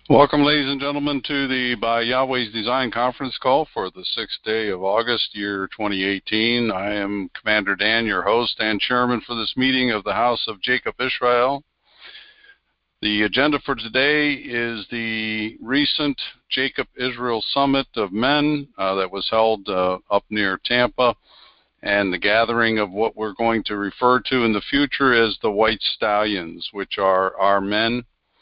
Welcome, ladies and gentlemen, to the By Yahweh's Design conference call for the 6th day of August, year 2018. I am Commander Dan, your host and chairman for this meeting of the House of Jacob Israel. The agenda for today is the recent Jacob Israel Summit of Men that was held up near Tampa, and the gathering of what we're going to refer to in the future as the White Stallions, which are our men.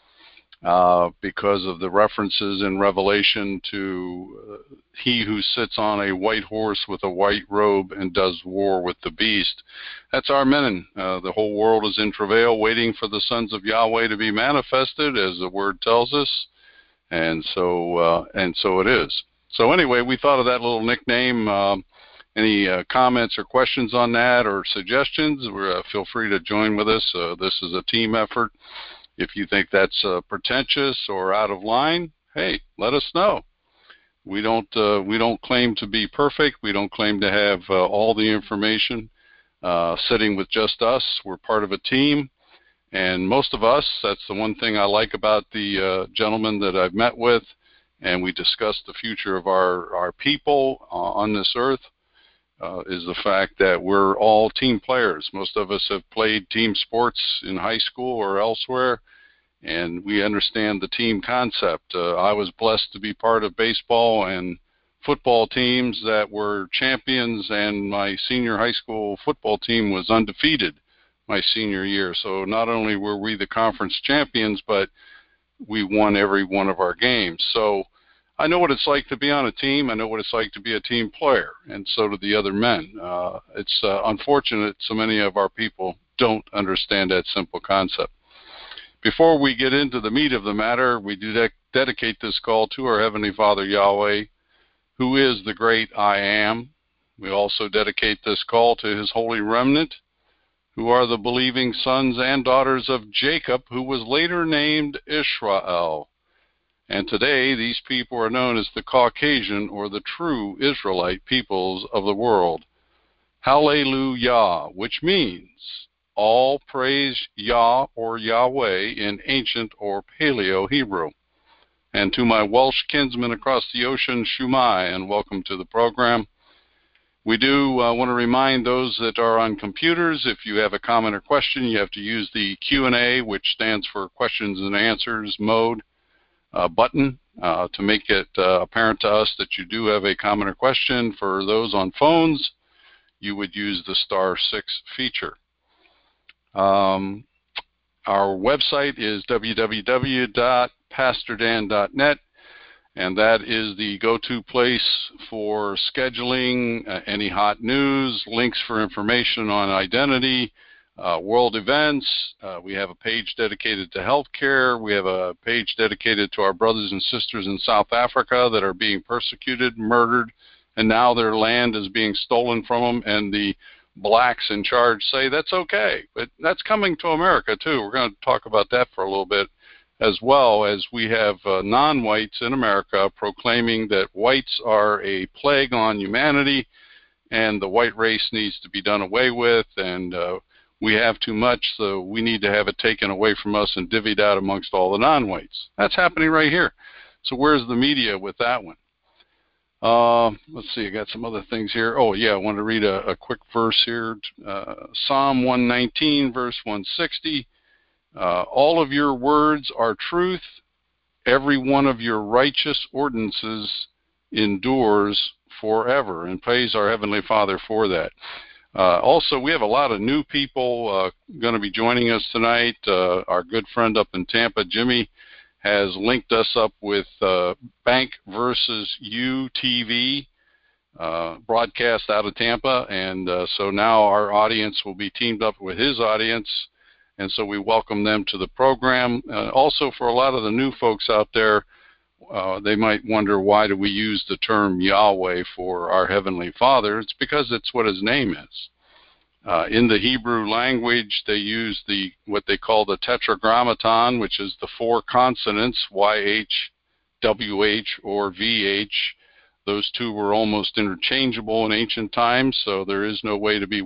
Because of the references in Revelation to he who sits on a white horse with a white robe and does war with the beast. That's our men. The whole world is in travail, waiting for the sons of Yahweh to be manifested, as the word tells us, and so it is. So anyway, we thought of that little nickname. Any comments or questions on that or suggestions? Feel free to join with us. This is a team effort. If you think that's pretentious or out of line, hey, let us know. We don't claim to be perfect. We don't claim to have all the information sitting with just us. We're part of a team, and most of us, that's the one thing I like about the gentlemen that I've met with, and we discussed the future of our people on this earth, is the fact that we're all team players. Most of us have played team sports in high school or elsewhere, and we understand the team concept. I was blessed to be part of baseball and football teams that were champions, and my senior high school football team was undefeated my senior year. So not only were we the conference champions, but we won every one of our games. So I know what it's like to be on a team. I know what it's like to be a team player, and so do the other men. It's unfortunate so many of our people don't understand that simple concept. Before we get into the meat of the matter, we do dedicate this call to our Heavenly Father Yahweh, who is the great I Am. We also dedicate this call to His holy remnant, who are the believing sons and daughters of Jacob, who was later named Israel. And today, these people are known as the Caucasian, or the true Israelite peoples of the world. Hallelujah, which means all praise Yah or Yahweh in ancient or Paleo Hebrew. And to my Welsh kinsmen across the ocean, Shumai, and welcome to the program. We do want to remind those that are on computers, if you have a comment or question, you have to use the Q&A, which stands for questions and answers mode, button to make it apparent to us that you do have a comment or question. For those on phones, you would use the *6 feature. Our website is www.pastordan.net, and that is the go-to place for scheduling any hot news, links for information on identity, world events. We have a page dedicated to healthcare. We have a page dedicated to our brothers and sisters in South Africa that are being persecuted, murdered, and now their land is being stolen from them, and the blacks in charge say that's okay. But that's coming to America, too. We're going to talk about that for a little bit, as well as we have non-whites in America proclaiming that whites are a plague on humanity and the white race needs to be done away with, and we have too much, so we need to have it taken away from us and divvied out amongst all the non-whites. That's happening right here. So where's the media with that one? Let's see, I got some other things here. Oh, yeah, I want to read a quick verse here. Psalm 119, verse 160. All of your words are truth. Every one of your righteous ordinances endures forever. And praise our Heavenly Father for that. Also, we have a lot of new people going to be joining us tonight. Our good friend up in Tampa, Jimmy, has linked us up with Bank versus You TV, broadcast out of Tampa, and so now our audience will be teamed up with his audience, and so we welcome them to the program. Also, for a lot of the new folks out there, they might wonder, why do we use the term Yahweh for our Heavenly Father? It's because it's what His name is. In the Hebrew language, they use what they call the Tetragrammaton, which is the 4 consonants, YH, WH, or VH. Those two were almost interchangeable in ancient times, so there is no way to be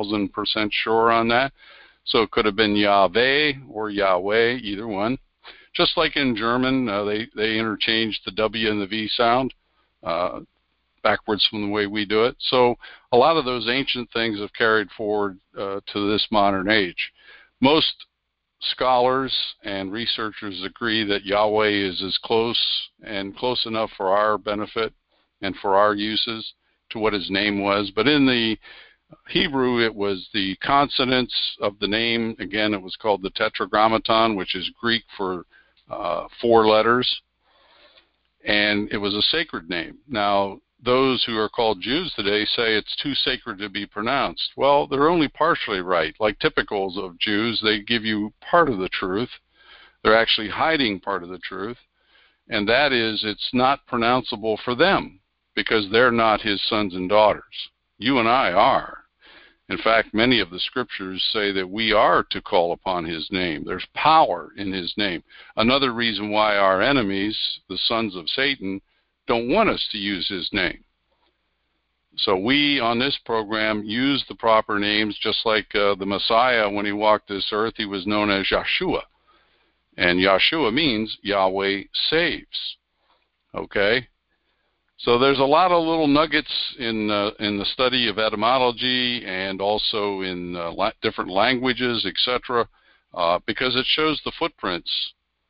1,000% sure on that. So it could have been Yahweh or Yahweh, either one. Just like in German, they interchange the W and the V sound backwards from the way we do it. So a lot of those ancient things have carried forward to this modern age. Most scholars and researchers agree that Yahweh is as close enough for our benefit and for our uses to what his name was. But in the Hebrew, it was the consonants of the name. Again, it was called the Tetragrammaton, which is Greek for 4 letters, and it was a sacred name. Now, those who are called Jews today say it's too sacred to be pronounced. Well, they're only partially right. Like typicals of Jews, they give you part of the truth. They're actually hiding part of the truth, and that is it's not pronounceable for them because they're not his sons and daughters. You and I are. In fact, many of the scriptures say that we are to call upon his name. There's power in his name. Another reason why our enemies, the sons of Satan, don't want us to use his name. So we, on this program, use the proper names, just like the Messiah, when he walked this earth, he was known as Yeshua. And Yeshua means Yahweh saves. Okay? So there's a lot of little nuggets in the study of etymology and also in different languages, etc., because it shows the footprints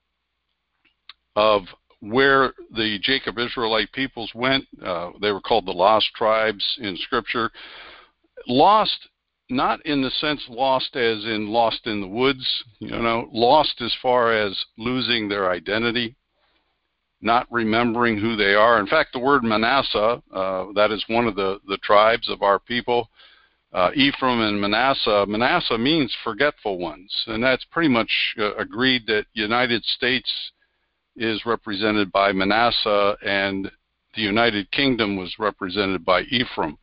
of where the Jacob Israelite peoples went. They were called the lost tribes in Scripture. Lost, not in the sense lost as in lost in the woods, lost as far as losing their identity, not remembering who they are. In fact, the word Manasseh, that is one of the tribes of our people, Ephraim and Manasseh means forgetful ones, and that's pretty much agreed that United States is represented by Manasseh and the United Kingdom was represented by Ephraim,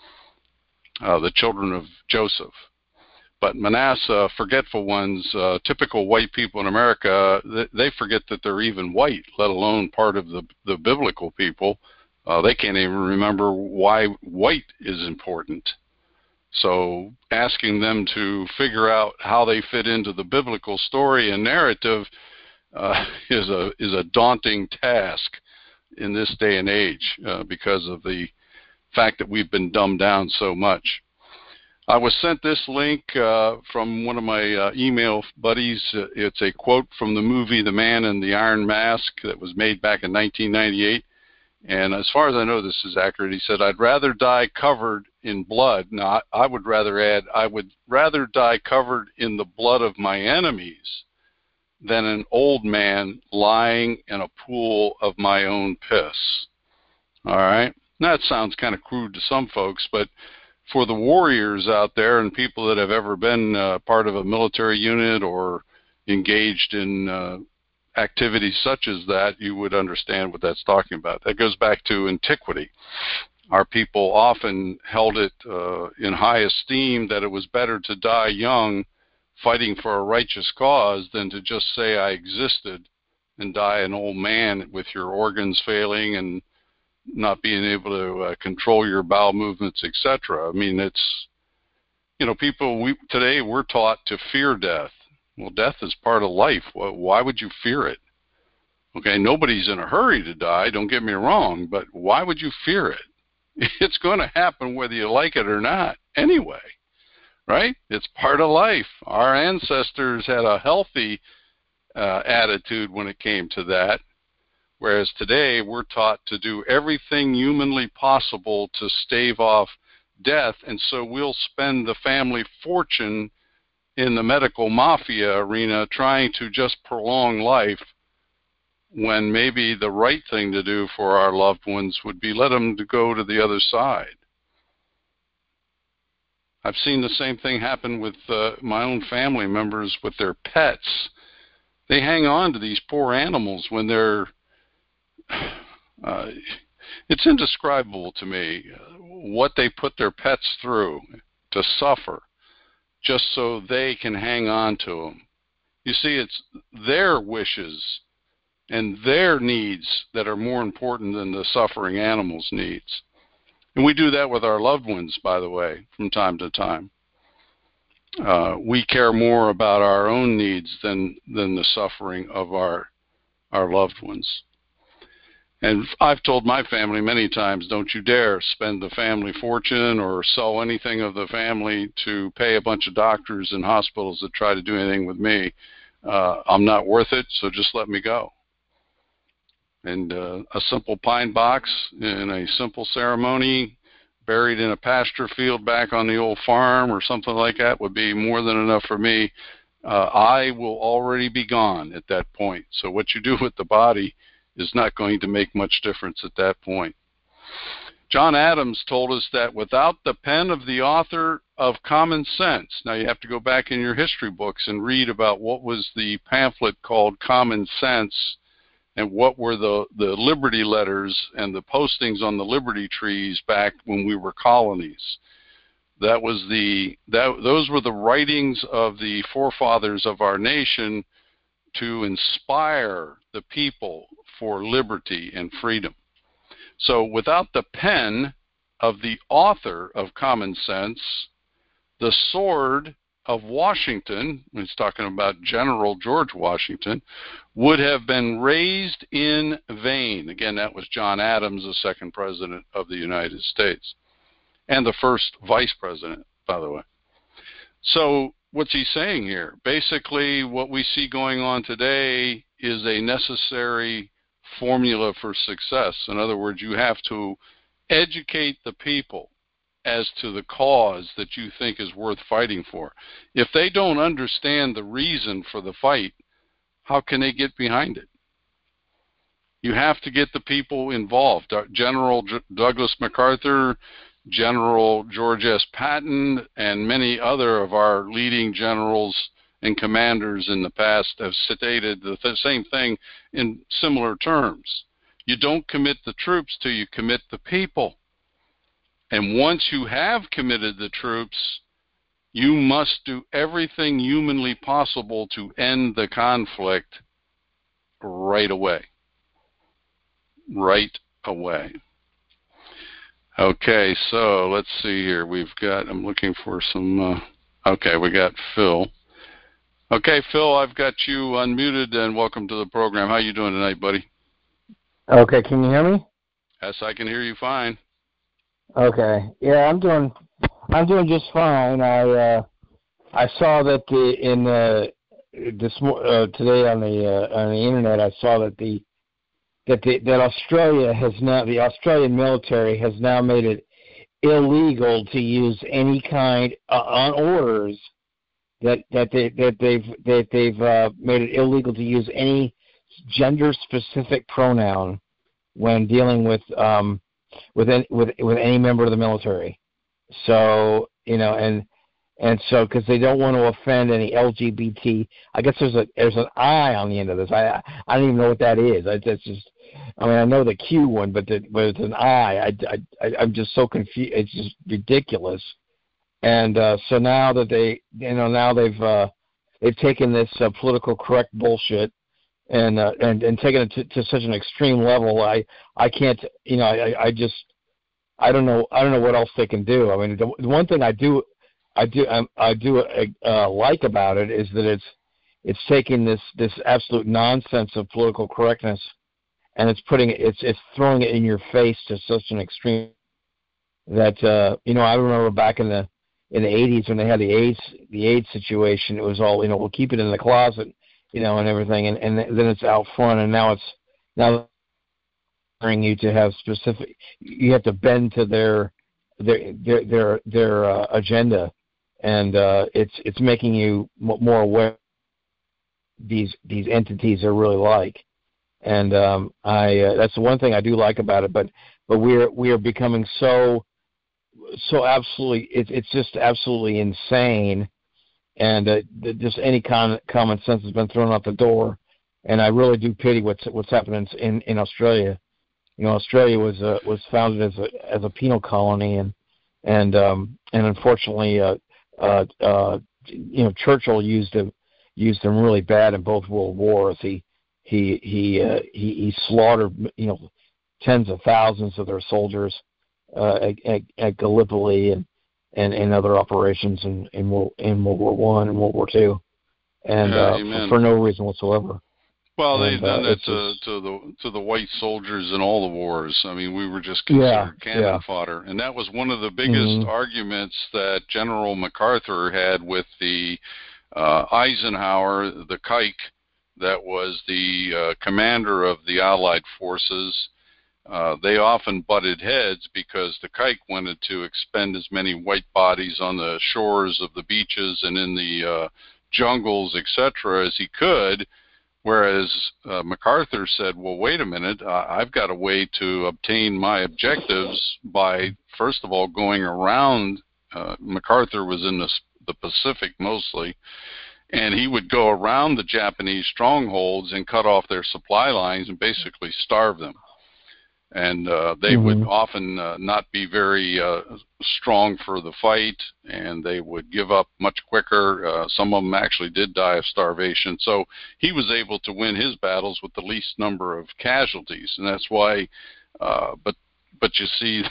the children of Joseph. But Manasseh, forgetful ones, typical white people in America, they forget that they're even white, let alone part of the biblical people. They can't even remember why white is important. So asking them to figure out how they fit into the biblical story and narrative is a daunting task in this day and age because of the fact that we've been dumbed down so much. I was sent this link from one of my email buddies. It's a quote from the movie The Man in the Iron Mask that was made back in 1998. And as far as I know, this is accurate. He said, "I'd rather die covered in blood." Now, I would rather add, I would rather die covered in the blood of my enemies than an old man lying in a pool of my own piss. All right? Now, that sounds kind of crude to some folks, but for the warriors out there and people that have ever been part of a military unit or engaged in activities such as that, you would understand what that's talking about. That goes back to antiquity. Our people often held it in high esteem that it was better to die young fighting for a righteous cause than to just say I existed and die an old man with your organs failing and not being able to control your bowel movements, etc. I mean, it's, people, today we're taught to fear death. Well, death is part of life. Why would you fear it? Okay, nobody's in a hurry to die, don't get me wrong, but why would you fear it? It's going to happen whether you like it or not anyway, right? It's part of life. Our ancestors had a healthy attitude when it came to that. Whereas today, we're taught to do everything humanly possible to stave off death, and so we'll spend the family fortune in the medical mafia arena trying to just prolong life when maybe the right thing to do for our loved ones would be let them to go to the other side. I've seen the same thing happen with my own family members with their pets. They hang on to these poor animals when they're it's indescribable to me what they put their pets through to suffer just so they can hang on to them. You see, it's their wishes and their needs that are more important than the suffering animals' needs. And we do that with our loved ones, by the way, from time to time. We care more about our own needs than the suffering of our loved ones. And I've told my family many times, don't you dare spend the family fortune or sell anything of the family to pay a bunch of doctors and hospitals that try to do anything with me. I'm not worth it, so just let me go. And a simple pine box in a simple ceremony, buried in a pasture field back on the old farm or something like that would be more than enough for me. I will already be gone at that point. So what you do with the body is not going to make much difference at that point. John Adams told us that without the pen of the author of Common Sense, now you have to go back in your history books and read about what was the pamphlet called Common Sense and what were the Liberty letters and the postings on the Liberty trees back when we were colonies. Those were the writings of the forefathers of our nation to inspire the people for liberty and freedom. So without the pen of the author of Common Sense, the sword of Washington, when he's talking about General George Washington, would have been raised in vain. Again, that was John Adams, the second president of the United States, and the first vice president, by the way. So what's he saying here? Basically, what we see going on today is a necessary formula for success. In other words, you have to educate the people as to the cause that you think is worth fighting for. If they don't understand the reason for the fight, how can they get behind it? You have to get the people involved. General Douglas MacArthur, General George S. Patton, and many other of our leading generals and commanders in the past have stated the same thing in similar terms. You don't commit the troops till you commit the people. And once you have committed the troops, you must do everything humanly possible to end the conflict right away. Right away. Okay, so let's see here. I'm looking for some, okay, we got Phil. Okay, Phil, I've got you unmuted, and welcome to the program. How you doing tonight, buddy? Okay, can you hear me? Yes, I can hear you fine. Okay, yeah, I'm doing just fine. I saw that today on the internet, I saw that Australia has now, the Australian military has now made it illegal to use any kind on orders that they've made it illegal to use any gender specific pronoun when dealing with any member of the military. So, and so because they don't want to offend any LGBT, I guess there's an I on the end of this. I don't even know what that is. I know the Q one, but it's an I. I'm just so confused. It's just ridiculous. And so now that they've taken this political correct bullshit and taken it to such an extreme level, I can't, I don't know what else they can do. I mean, the one thing I do like about it is that it's taking this absolute nonsense of political correctness and it's throwing it in your face to such an extreme that I remember back in the 80s when they had the AIDS situation, it was all we'll keep it in the closet, and everything, and then it's out front, and now you to have specific, you have to bend to their agenda, and it's making you more aware these entities are really like, and that's the one thing I do like about it, but we are becoming so absolutely, it's just absolutely insane, and just any common sense has been thrown out the door, and I really do pity what's happening in Australia. Australia was founded as a penal colony, and unfortunately, Churchill used them really bad in both World Wars. He slaughtered tens of thousands of their soldiers at Gallipoli, and other operations in World War One and World War Two, and for no reason whatsoever. Well, they've done that to the white soldiers in all the wars. I mean, we were just considered cannon fodder, and that was one of the biggest arguments that General MacArthur had with the Eisenhower, the Kike, that was the commander of the Allied forces. They often butted heads because the Kike wanted to expend as many white bodies on the shores of the beaches and in the jungles, etc., as he could. Whereas MacArthur said, well, wait a minute, I've got a way to obtain my objectives by, first of all, going around. MacArthur was in the Pacific mostly, and he would go around the Japanese strongholds and cut off their supply lines and basically starve them. And they would often not be very strong for the fight, and they would give up much quicker. Some of them actually did die of starvation. So he was able to win his battles with the least number of casualties, and that's why. But you see,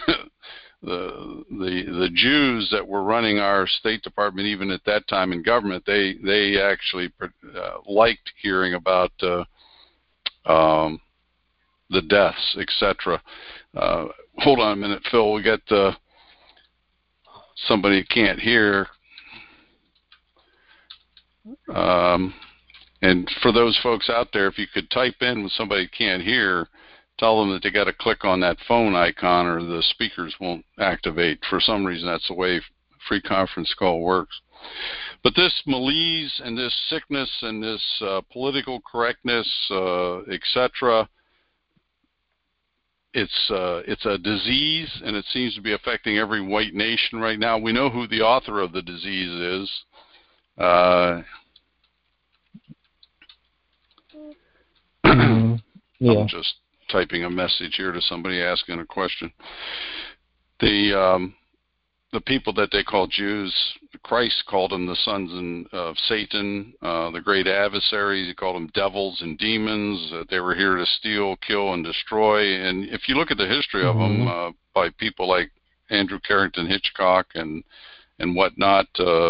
the Jews that were running our State Department, even at that time in government, they actually liked hearing about. The deaths, etc. Hold on a minute, Phil. We got somebody can't hear. And for those folks out there, if you could type in when somebody can't hear, tell them that they got to click on that phone icon or the speakers won't activate. For some reason, that's the way free conference call works. But this malaise and this sickness and this political correctness, etc., it's a disease, and it seems to be affecting every white nation right now. We know who the author of the disease is. I'm just typing a message here to somebody asking a question. The people that they call Jews, Christ called them the sons of Satan, the great adversaries. He called them devils and demons. They were here to steal, kill, and destroy. And if you look at the history of them by people like Andrew Carrington Hitchcock and whatnot,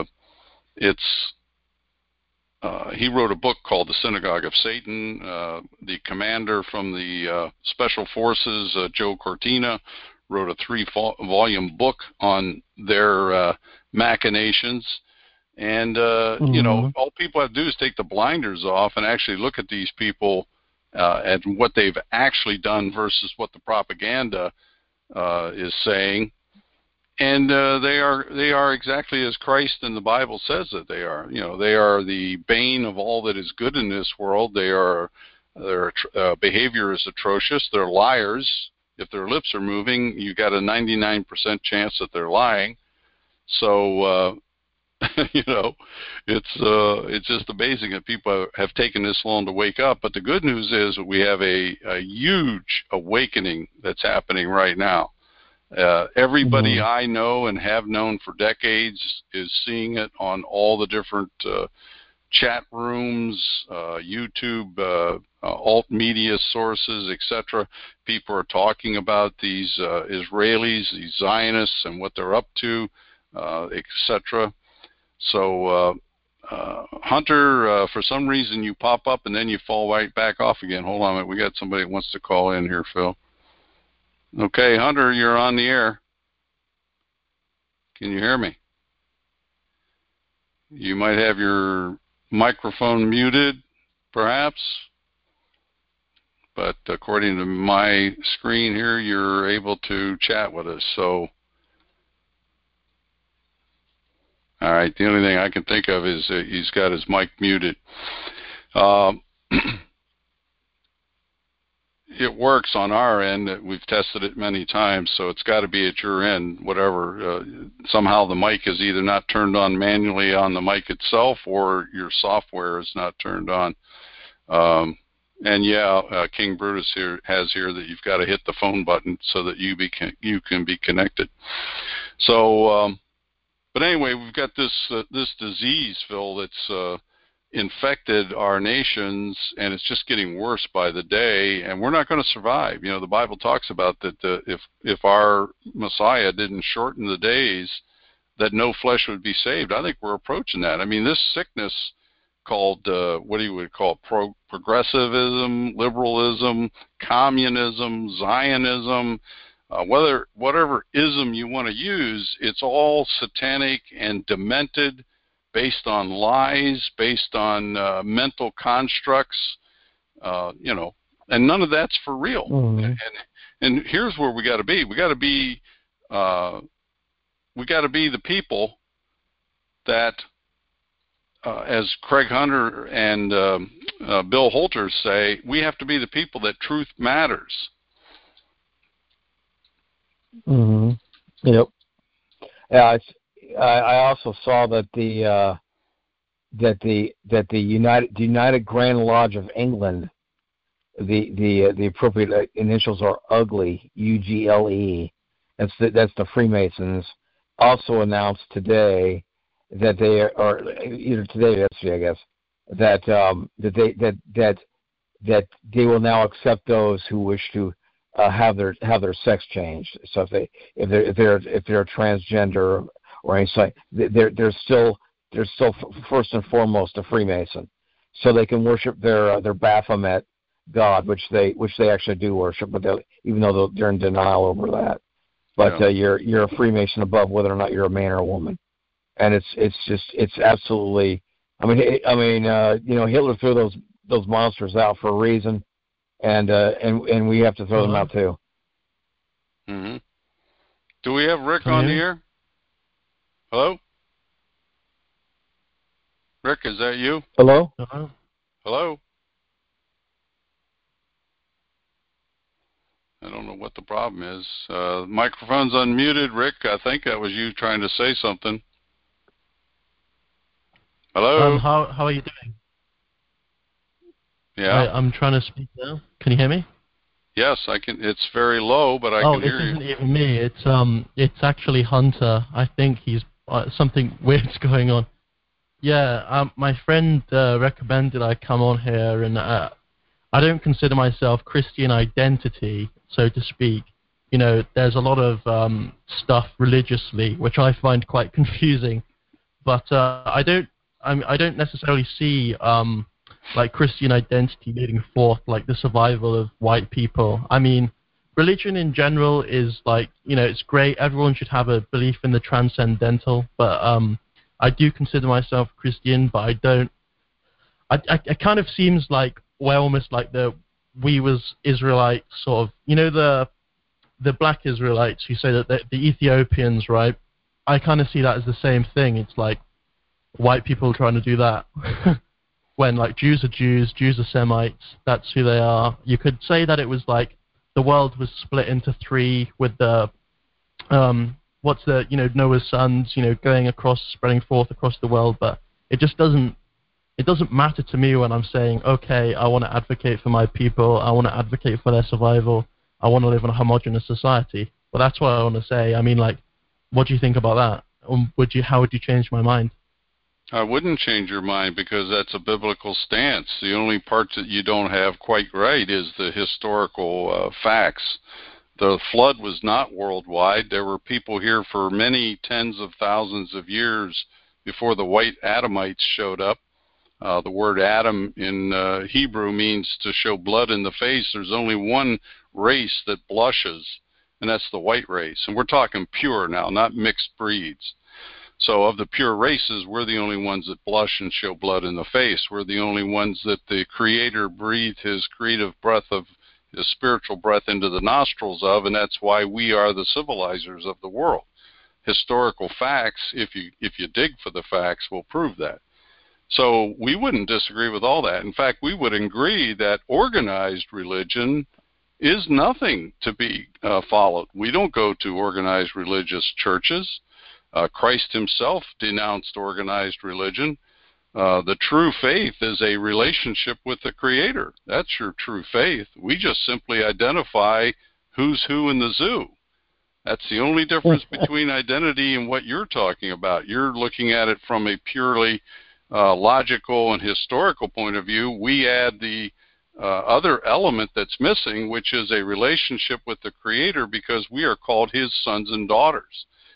he wrote a book called The Synagogue of Satan. The commander from the Special Forces, Joe Cortina, wrote a 3-volume book on their machinations. And, you know, all people have to do is take the blinders off and actually look at these people and what they've actually done versus what the propaganda is saying. And they are exactly as Christ in the Bible says that they are. You know, they are the bane of all that is good in this world. Their behavior is atrocious. They're liars. If their lips are moving, you got a 99% chance that they're lying. So, you know, it's just amazing that people have taken this long to wake up. But the good news is that we have a huge awakening that's happening right now. Everybody I know and have known for decades is seeing it on all the different chat rooms, YouTube, alt media sources, etc. People are talking about these Israelis, these Zionists, and what they're up to, etc. So, Hunter, for some reason you pop up and then you fall right back off again. Hold on a minute. We got somebody that wants to call in here, Phil. Okay, Hunter, you're on the air. Can you hear me? You might have your microphone muted, perhaps. But according to my screen here, you're able to chat with us. So, all right, the only thing I can think of is he's got his mic muted. It works on our end. We've tested it many times, so it's got to be at your end, whatever. Somehow the mic is either not turned on manually on the mic itself, or your software is not turned on. And yeah, King Brutus has here that you've got to hit the phone button so that you can be connected. So, but anyway, we've got this disease, Phil, that's infected our nations, and it's just getting worse by the day, and we're not going to survive. You know, the Bible talks about that if our Messiah didn't shorten the days, that no flesh would be saved. I think we're approaching that. I mean, this sickness called, what do you would call progressivism, liberalism, communism, Zionism, whatever ism you want to use, it's all satanic and demented, based on lies, based on mental constructs, and none of that's for real. Mm-hmm. And here's where we got to be. We got to be the people that, as Craig Hunter and Bill Holter say, we have to be the people that truth matters. Mm-hmm. Yep. Yeah. I also saw that the United Grand Lodge of England, the appropriate initials are UGLE, UGLE. That's the Freemasons. Also announced today that they are, either today or yesterday, I guess, that they will now accept those who wish to have their sex changed. So if they're transgender or anything, they're still first and foremost a Freemason, so they can worship their Baphomet god, which they actually do worship, but even though they're in denial over that. But you're a Freemason above whether or not you're a man or a woman, and it's absolutely. I mean, Hitler threw those monsters out for a reason, and we have to throw them out too. Mm-hmm. Do we have Rick on the air? Hello? Rick, is that you? Hello? Hello? I don't know what the problem is. Microphone's unmuted. Rick, I think that was you trying to say something. Hello? How are you doing? Yeah. I'm trying to speak now. Can you hear me? Yes, I can. It's very low, but I can hear you. Oh, it isn't even me. It's actually Hunter. I think he's something weird's going on. Yeah, my friend recommended I come on here, and I don't consider myself Christian identity, so to speak. There's a lot of stuff religiously which I find quite confusing, but I don't necessarily see like Christian identity leading forth like the survival of white people. I mean, religion in general is like, it's great. Everyone should have a belief in the transcendental, but I do consider myself Christian, but I don't. It kind of seems like we're almost like we was Israelites, sort of. The black Israelites who say that the Ethiopians, right? I kind of see that as the same thing. It's like white people trying to do that. When like Jews are Jews, Jews are Semites, that's who they are. You could say that it was like the world was split into three with the Noah's sons, going across, spreading forth across the world, but it doesn't matter to me when I'm saying, okay, I want to advocate for my people, I want to advocate for their survival, I want to live in a homogenous society. Well, that's what I want to say. I mean, like, what do you think about that? How would you change my mind? I wouldn't change your mind, because that's a biblical stance. The only part that you don't have quite right is the historical facts. The flood was not worldwide. There were people here for many tens of thousands of years before the white Adamites showed up. The word Adam in Hebrew means to show blood in the face. There's only one race that blushes, and that's the white race. And we're talking pure now, not mixed breeds. So of the pure races, we're the only ones that blush and show blood in the face. We're the only ones that the Creator breathed His creative breath of His spiritual breath into the nostrils of, and that's why we are the civilizers of the world. Historical facts, if you dig for the facts, will prove that. So we wouldn't disagree with all that. In fact, we would agree that organized religion is nothing to be followed. We don't go to organized religious churches. Christ Himself denounced organized religion. The true faith is a relationship with the Creator. That's your true faith. We just simply identify who's who in the zoo. That's the only difference between identity and what you're talking about. You're looking at it from a purely logical and historical point of view. We add the other element that's missing, which is a relationship with the Creator, because we are called His sons and daughters.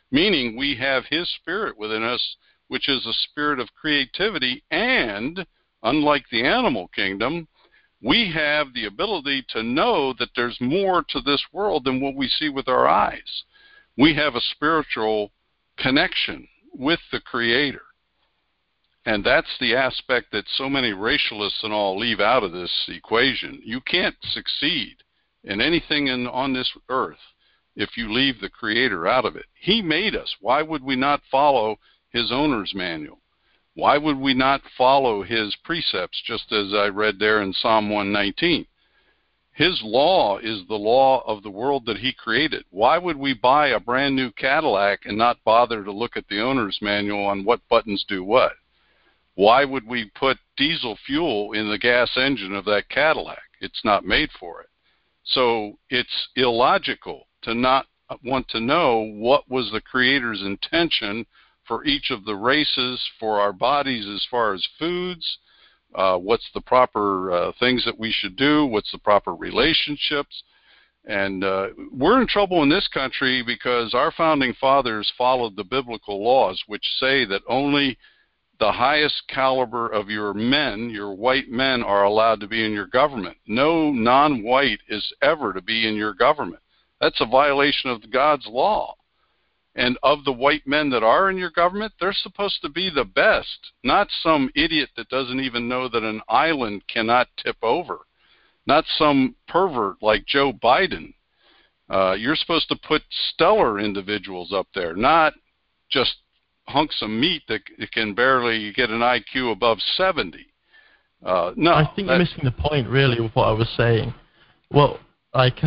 meaning we have his spirit within us, which is a spirit of creativity, and unlike the animal kingdom, we have the ability to know that there's more to this world than what we see with our eyes. We have a spiritual connection with the Creator. And that's the aspect that so many racialists and all leave out of this equation. You can't succeed in anything on this earth if you leave the Creator out of it. He made us. Why would we not follow his owner's manual? Why would we not follow his precepts, just as I read there in Psalm 119? His law is the law of the world that he created. Why would we buy a brand new Cadillac and not bother to look at the owner's manual on what buttons do what? Why would we put diesel fuel in the gas engine of that Cadillac? It's not made for it. So it's illogical to not want to know what was the Creator's intention for each of the races, for our bodies as far as foods, what's the proper things that we should do, what's the proper relationships. And we're in trouble in this country because our founding fathers followed the biblical laws, which say that only the highest caliber of your men, your white men, are allowed to be in your government. No non-white is ever to be in your government. That's a violation of God's law. And of the white men that are in your government, they're supposed to be the best, not some idiot that doesn't even know that an island cannot tip over, not some pervert like Joe Biden. You're supposed to put stellar individuals up there, not just hunks of meat that can barely get an IQ above 70. No, I think you're missing the point, really, with what I was saying. Well, like,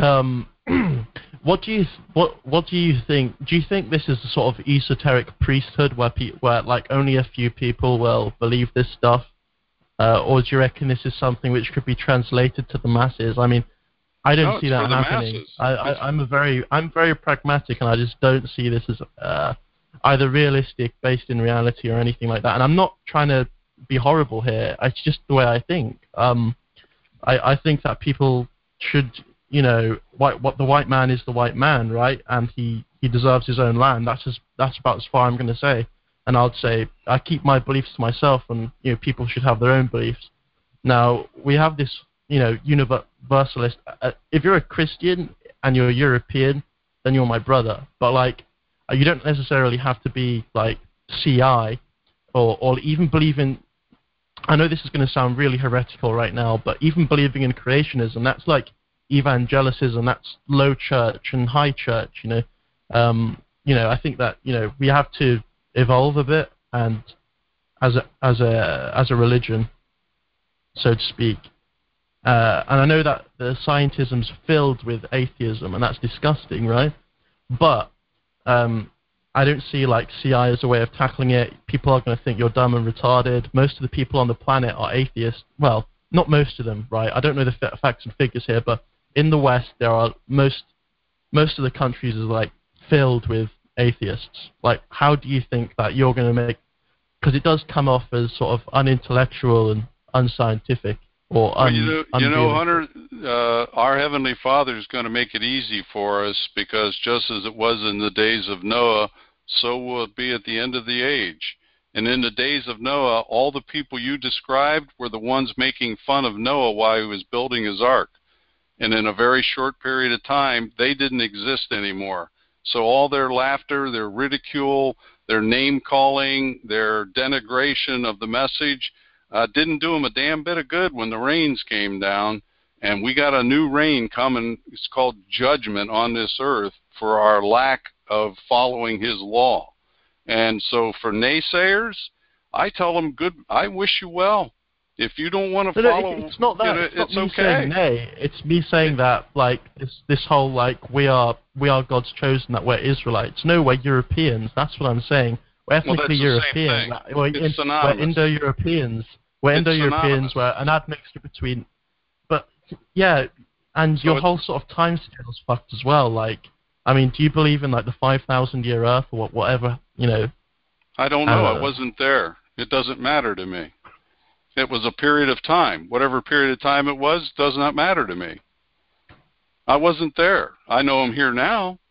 what do you think? Do you think this is a sort of esoteric priesthood where like only a few people will believe this stuff, or do you reckon this is something which could be translated to the masses? I mean, I don't see that happening. I'm very pragmatic, and I just don't see this as either realistic, based in reality, or anything like that. And I'm not trying to be horrible here. It's just the way I think. I think that people should, you know, what the white man is the white man, right? And he deserves his own land. That's about as far I'm going to say. And I'd say I keep my beliefs to myself, and you know, people should have their own beliefs. Now we have this, you know, universalist. If you're a Christian and you're a European, then you're my brother. But like, you don't necessarily have to be like CI or even believe in. I know this is going to sound really heretical right now, but even believing in creationism, that's like evangelicism, that's low church and high church, you know. I think that, you know, we have to evolve a bit, and as a religion, so to speak. And I know that the scientism's filled with atheism, and that's disgusting, right? But I don't see like CI as a way of tackling it. People are going to think you're dumb and retarded. Most of the people on the planet are atheists. Well, not most of them, right? I don't know the facts and figures here, but in the West, there are most of the countries is like filled with atheists. Like, how do you think that you're going to make? Because it does come off as sort of unintellectual and unscientific. Or you know, Hunter, our Heavenly Father is going to make it easy for us, because just as it was in the days of Noah, so will it be at the end of the age. And in the days of Noah, all the people you described were the ones making fun of Noah while he was building his ark. And in a very short period of time, they didn't exist anymore. So all their laughter, their ridicule, their name-calling, their denigration of the message didn't do them a damn bit of good when the rains came down. And we got a new rain coming. It's called judgment on this earth for our lack of following his law. And so for naysayers, I tell them, good. I wish you well. If you don't want to follow, it's not that. It's not me okay. Saying nay. It's me saying that, like, this whole like we are God's chosen, that we're Israelites. No, we're Europeans. That's what I'm saying. We're ethnically European. We're Indo-Europeans. We're Indo-Europeans. We're an admixture between. But yeah, and your whole sort of time scale is fucked as well. Like, I mean, do you believe in like the 5,000-year Earth or whatever? You know. I don't know. I wasn't there. It doesn't matter to me. It was a period of time. Whatever period of time it was does not matter to me. I wasn't there. I know I'm here now.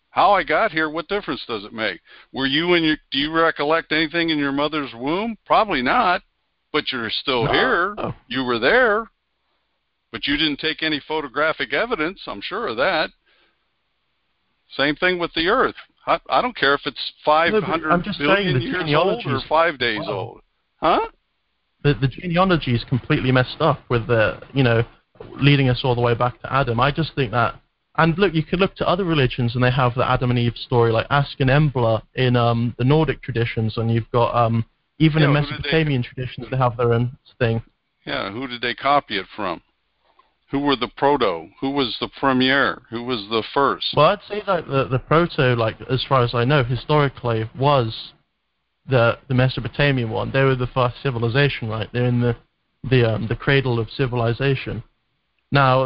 How I got here, what difference does it make? Do you recollect anything in your mother's womb? Probably not, but you're still here. No. You were there, but you didn't take any photographic evidence. I'm sure of that. Same thing with the Earth. I don't care if it's 500 billion years old or 5 days old. Huh? The genealogy is completely messed up with leading us all the way back to Adam. I just think that, and look, you could look to other religions and they have the Adam and Eve story, like Ask and Embla in the Nordic traditions, and you've got even in Mesopotamian traditions they have their own thing. Yeah, who did they copy it from? Who were the proto? Who was the premier? Who was the first? Well, I'd say that the proto, like as far as I know, historically was the Mesopotamian one. They were the first civilization, right? They're in the cradle of civilization. Now,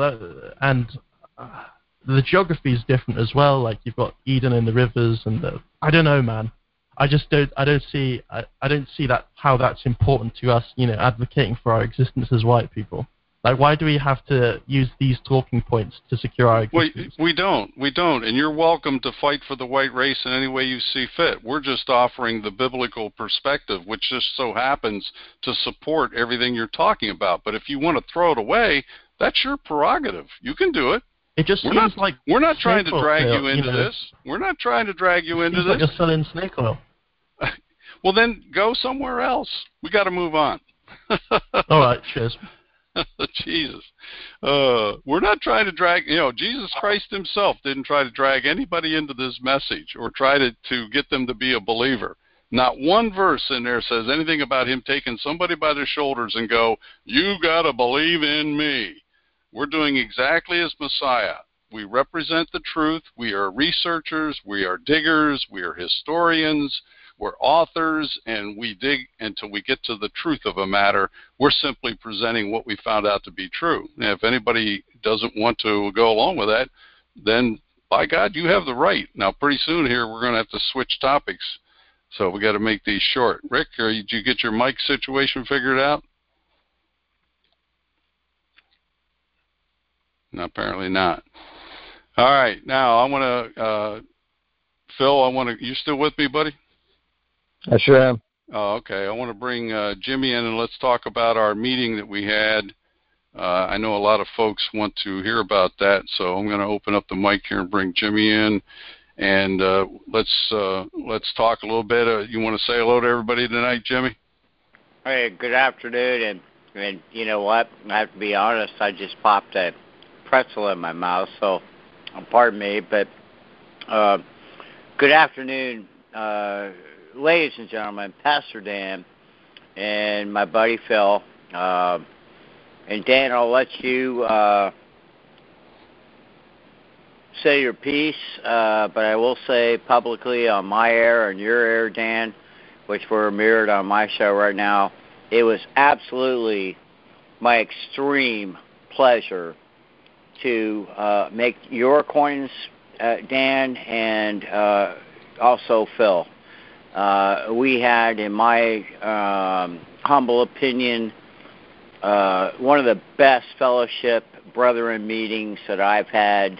the geography is different as well. Like you've got Eden and the rivers, and I don't know, man. I don't see that how that's important to us. Advocating for our existence as white people. Like, why do we have to use these talking points to secure our existence? We don't, and you're welcome to fight for the white race in any way you see fit. We're just offering the biblical perspective, which just so happens to support everything you're talking about. But if you want to throw it away, that's your prerogative. You can do it. It just we're seems not, like we're not trying to drag you into this. We're not trying to drag you into this. Like you're selling snake oil. Well, then go somewhere else. We got to move on. All right, cheers. Jesus. We're not trying to drag, Jesus Christ himself didn't try to drag anybody into this message or try to get them to be a believer. Not one verse in there says anything about him taking somebody by their shoulders and go, you got to believe in me. We're doing exactly as Messiah. We represent the truth. We are researchers. We are diggers. We are historians. We're authors, and we dig until we get to the truth of a matter. We're simply presenting what we found out to be true. Now, if anybody doesn't want to go along with that, then, by God, you have the right. Now, pretty soon here, we're going to have to switch topics, so we got to make these short. Rick, did you get your mic situation figured out? No, apparently not. All right, now I want to, Phil, you still with me, buddy? I sure am. Oh, okay. I want to bring Jimmy in and let's talk about our meeting that we had. I know a lot of folks want to hear about that, so I'm going to open up the mic here and bring Jimmy in, and let's talk a little bit. You want to say hello to everybody tonight, Jimmy? Hey, good afternoon, and you know what? I have to be honest. I just popped a pretzel in my mouth, so pardon me. But good afternoon. Ladies and gentlemen, Pastor Dan and my buddy Phil. And Dan, I'll let you say your piece, but I will say publicly on my air and your air, Dan, which were mirrored on my show right now, it was absolutely my extreme pleasure to make your acquaintance, Dan, and also Phil. We had, in my humble opinion, one of the best fellowship brethren meetings that I've had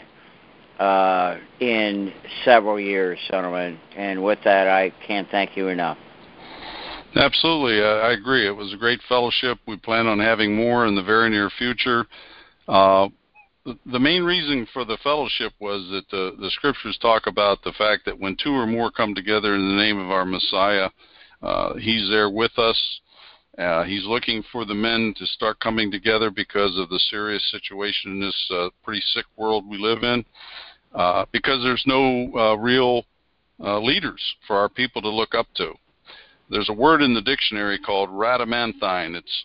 in several years, gentlemen. And with that, I can't thank you enough. Absolutely. I agree. It was a great fellowship. We plan on having more in the very near future. The main reason for the fellowship was that the scriptures talk about the fact that when two or more come together in the name of our Messiah, he's there with us. He's looking for the men to start coming together because of the serious situation in this pretty sick world we live in, because there's no real leaders for our people to look up to. There's a word in the dictionary called rhadamanthine. It's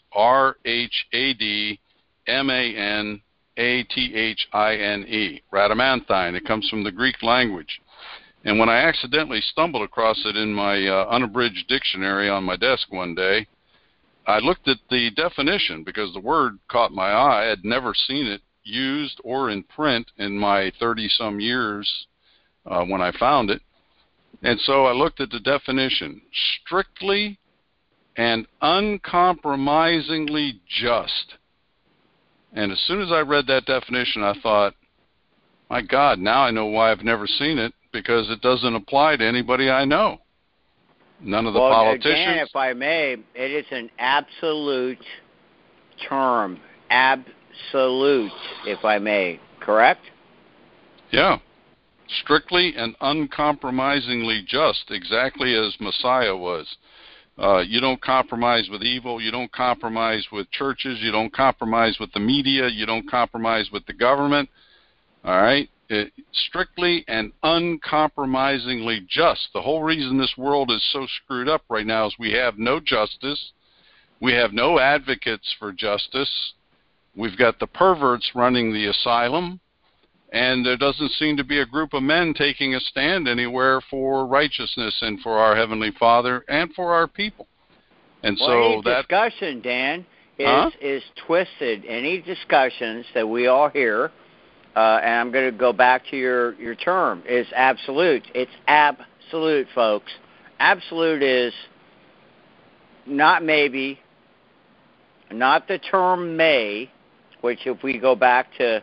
R-H-A-D-M-A-N A-T-H-I-N-E, rhadamanthine. It comes from the Greek language. And when I accidentally stumbled across it in my unabridged dictionary on my desk one day, I looked at the definition because the word caught my eye. I had never seen it used or in print in my 30-some years when I found it. And so I looked at the definition: strictly and uncompromisingly just. And as soon as I read that definition, I thought, my God, now I know why I've never seen it, because it doesn't apply to anybody I know. None of the well, politicians. Dan, if I may, it is an absolute term. Absolute, if I may. Correct? Yeah. Strictly and uncompromisingly just, exactly as Messiah was. You don't compromise with evil. You don't compromise with churches. You don't compromise with the media. You don't compromise with the government. All right? Strictly and uncompromisingly just. The whole reason this world is so screwed up right now is we have no justice. We have no advocates for justice. We've got the perverts running the asylum. And there doesn't seem to be a group of men taking a stand anywhere for righteousness and for our Heavenly Father and for our people. And well, so any discussion, Dan, is twisted. Any discussions that we all hear, and I'm going to go back to your term, is absolute. It's absolute, folks. Absolute is not maybe, not the term may, which if we go back to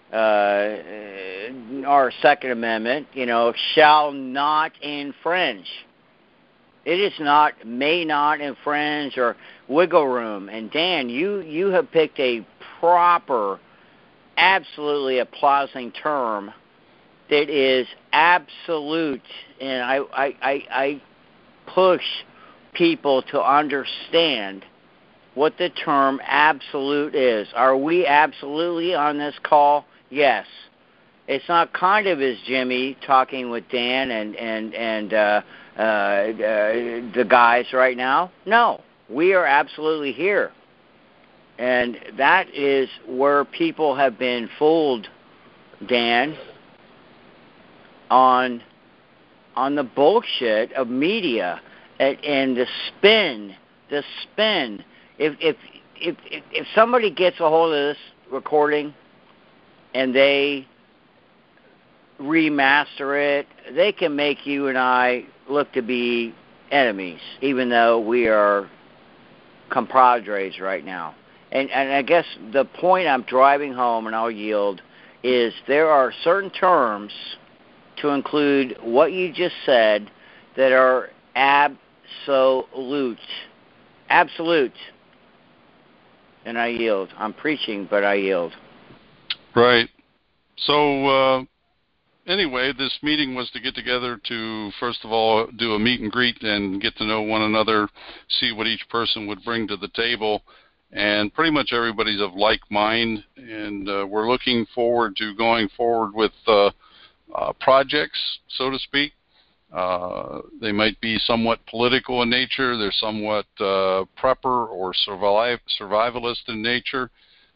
our Second Amendment, shall not infringe. It is not, may not infringe or wiggle room. And Dan, you have picked a proper, absolutely applauding term that is absolute. And I push people to understand what the term absolute is. Are we absolutely on this call? Yes. It's not kind of as Jimmy talking with Dan and the guys right now. No, we are absolutely here. And that is where people have been fooled, Dan, on the bullshit of media and the spin. If somebody gets a hold of this recording and they remaster it, they can make you and I look to be enemies, even though we are compadres right now. And I guess the point I'm driving home, and I'll yield, is there are certain terms to include what you just said that are absolute. Absolute. And I yield. I'm preaching, but I yield. Right. So, anyway, this meeting was to get together to, first of all, do a meet and greet and get to know one another, see what each person would bring to the table. And pretty much everybody's of like mind, and we're looking forward to going forward with projects, so to speak. They might be somewhat political in nature. They're somewhat prepper or survivalist in nature.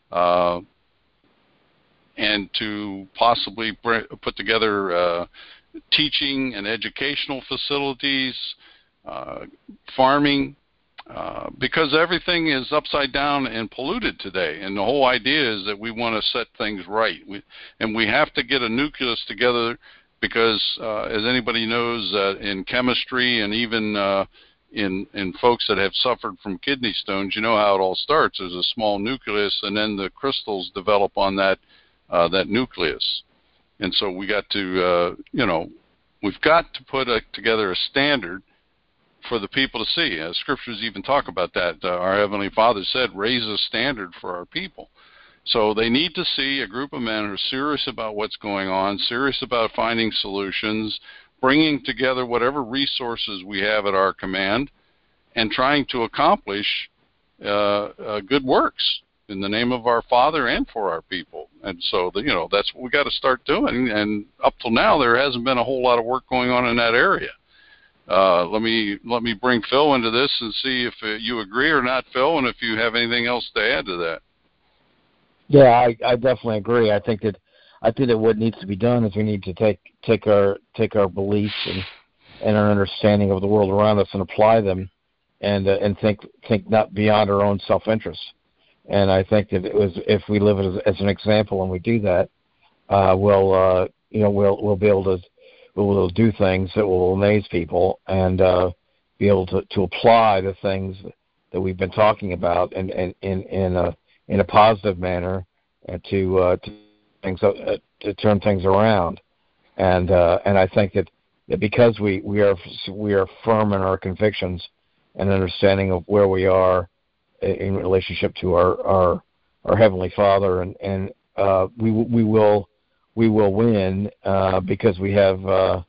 And to possibly put together teaching and educational facilities, farming, because everything is upside down and polluted today. And the whole idea is that we want to set things right. And we have to get a nucleus together because, as anybody knows, in chemistry and even in folks that have suffered from kidney stones, you know how it all starts. There's a small nucleus, and then the crystals develop on that nucleus. And so we got to, we've got to put together a standard for the people to see. Scriptures even talk about that. Our Heavenly Father said, raise a standard for our people. So they need to see a group of men who are serious about what's going on, serious about finding solutions, bringing together whatever resources we have at our command, and trying to accomplish good works in the name of our Father and for our people. And so, that's what we got to start doing. And up till now, there hasn't been a whole lot of work going on in that area. Let me bring Phil into this and see if you agree or not, Phil, and if you have anything else to add to that. Yeah, I definitely agree. I think that what needs to be done is we need to take our beliefs and our understanding of the world around us and apply them, and think not beyond our own self-interest. And I think that if we live as an example and we do that, we'll be able to do things that will amaze people and be able to apply the things that we've been talking about in a positive manner to turn things around. and I think that because we are firm in our convictions and understanding of where we are in relationship to our Heavenly Father, and we will win because we have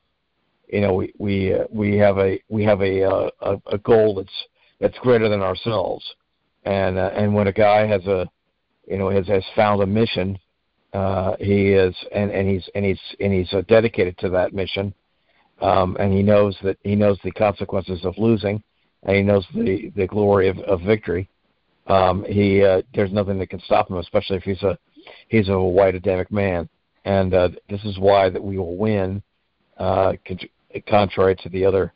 we have a goal that's greater than ourselves, and when a guy has found a mission, he's dedicated to that mission, and he knows the consequences of losing, and he knows the glory of victory. There's nothing that can stop him, especially if he's a white Adamic man, and this is why that we will win, contrary to the other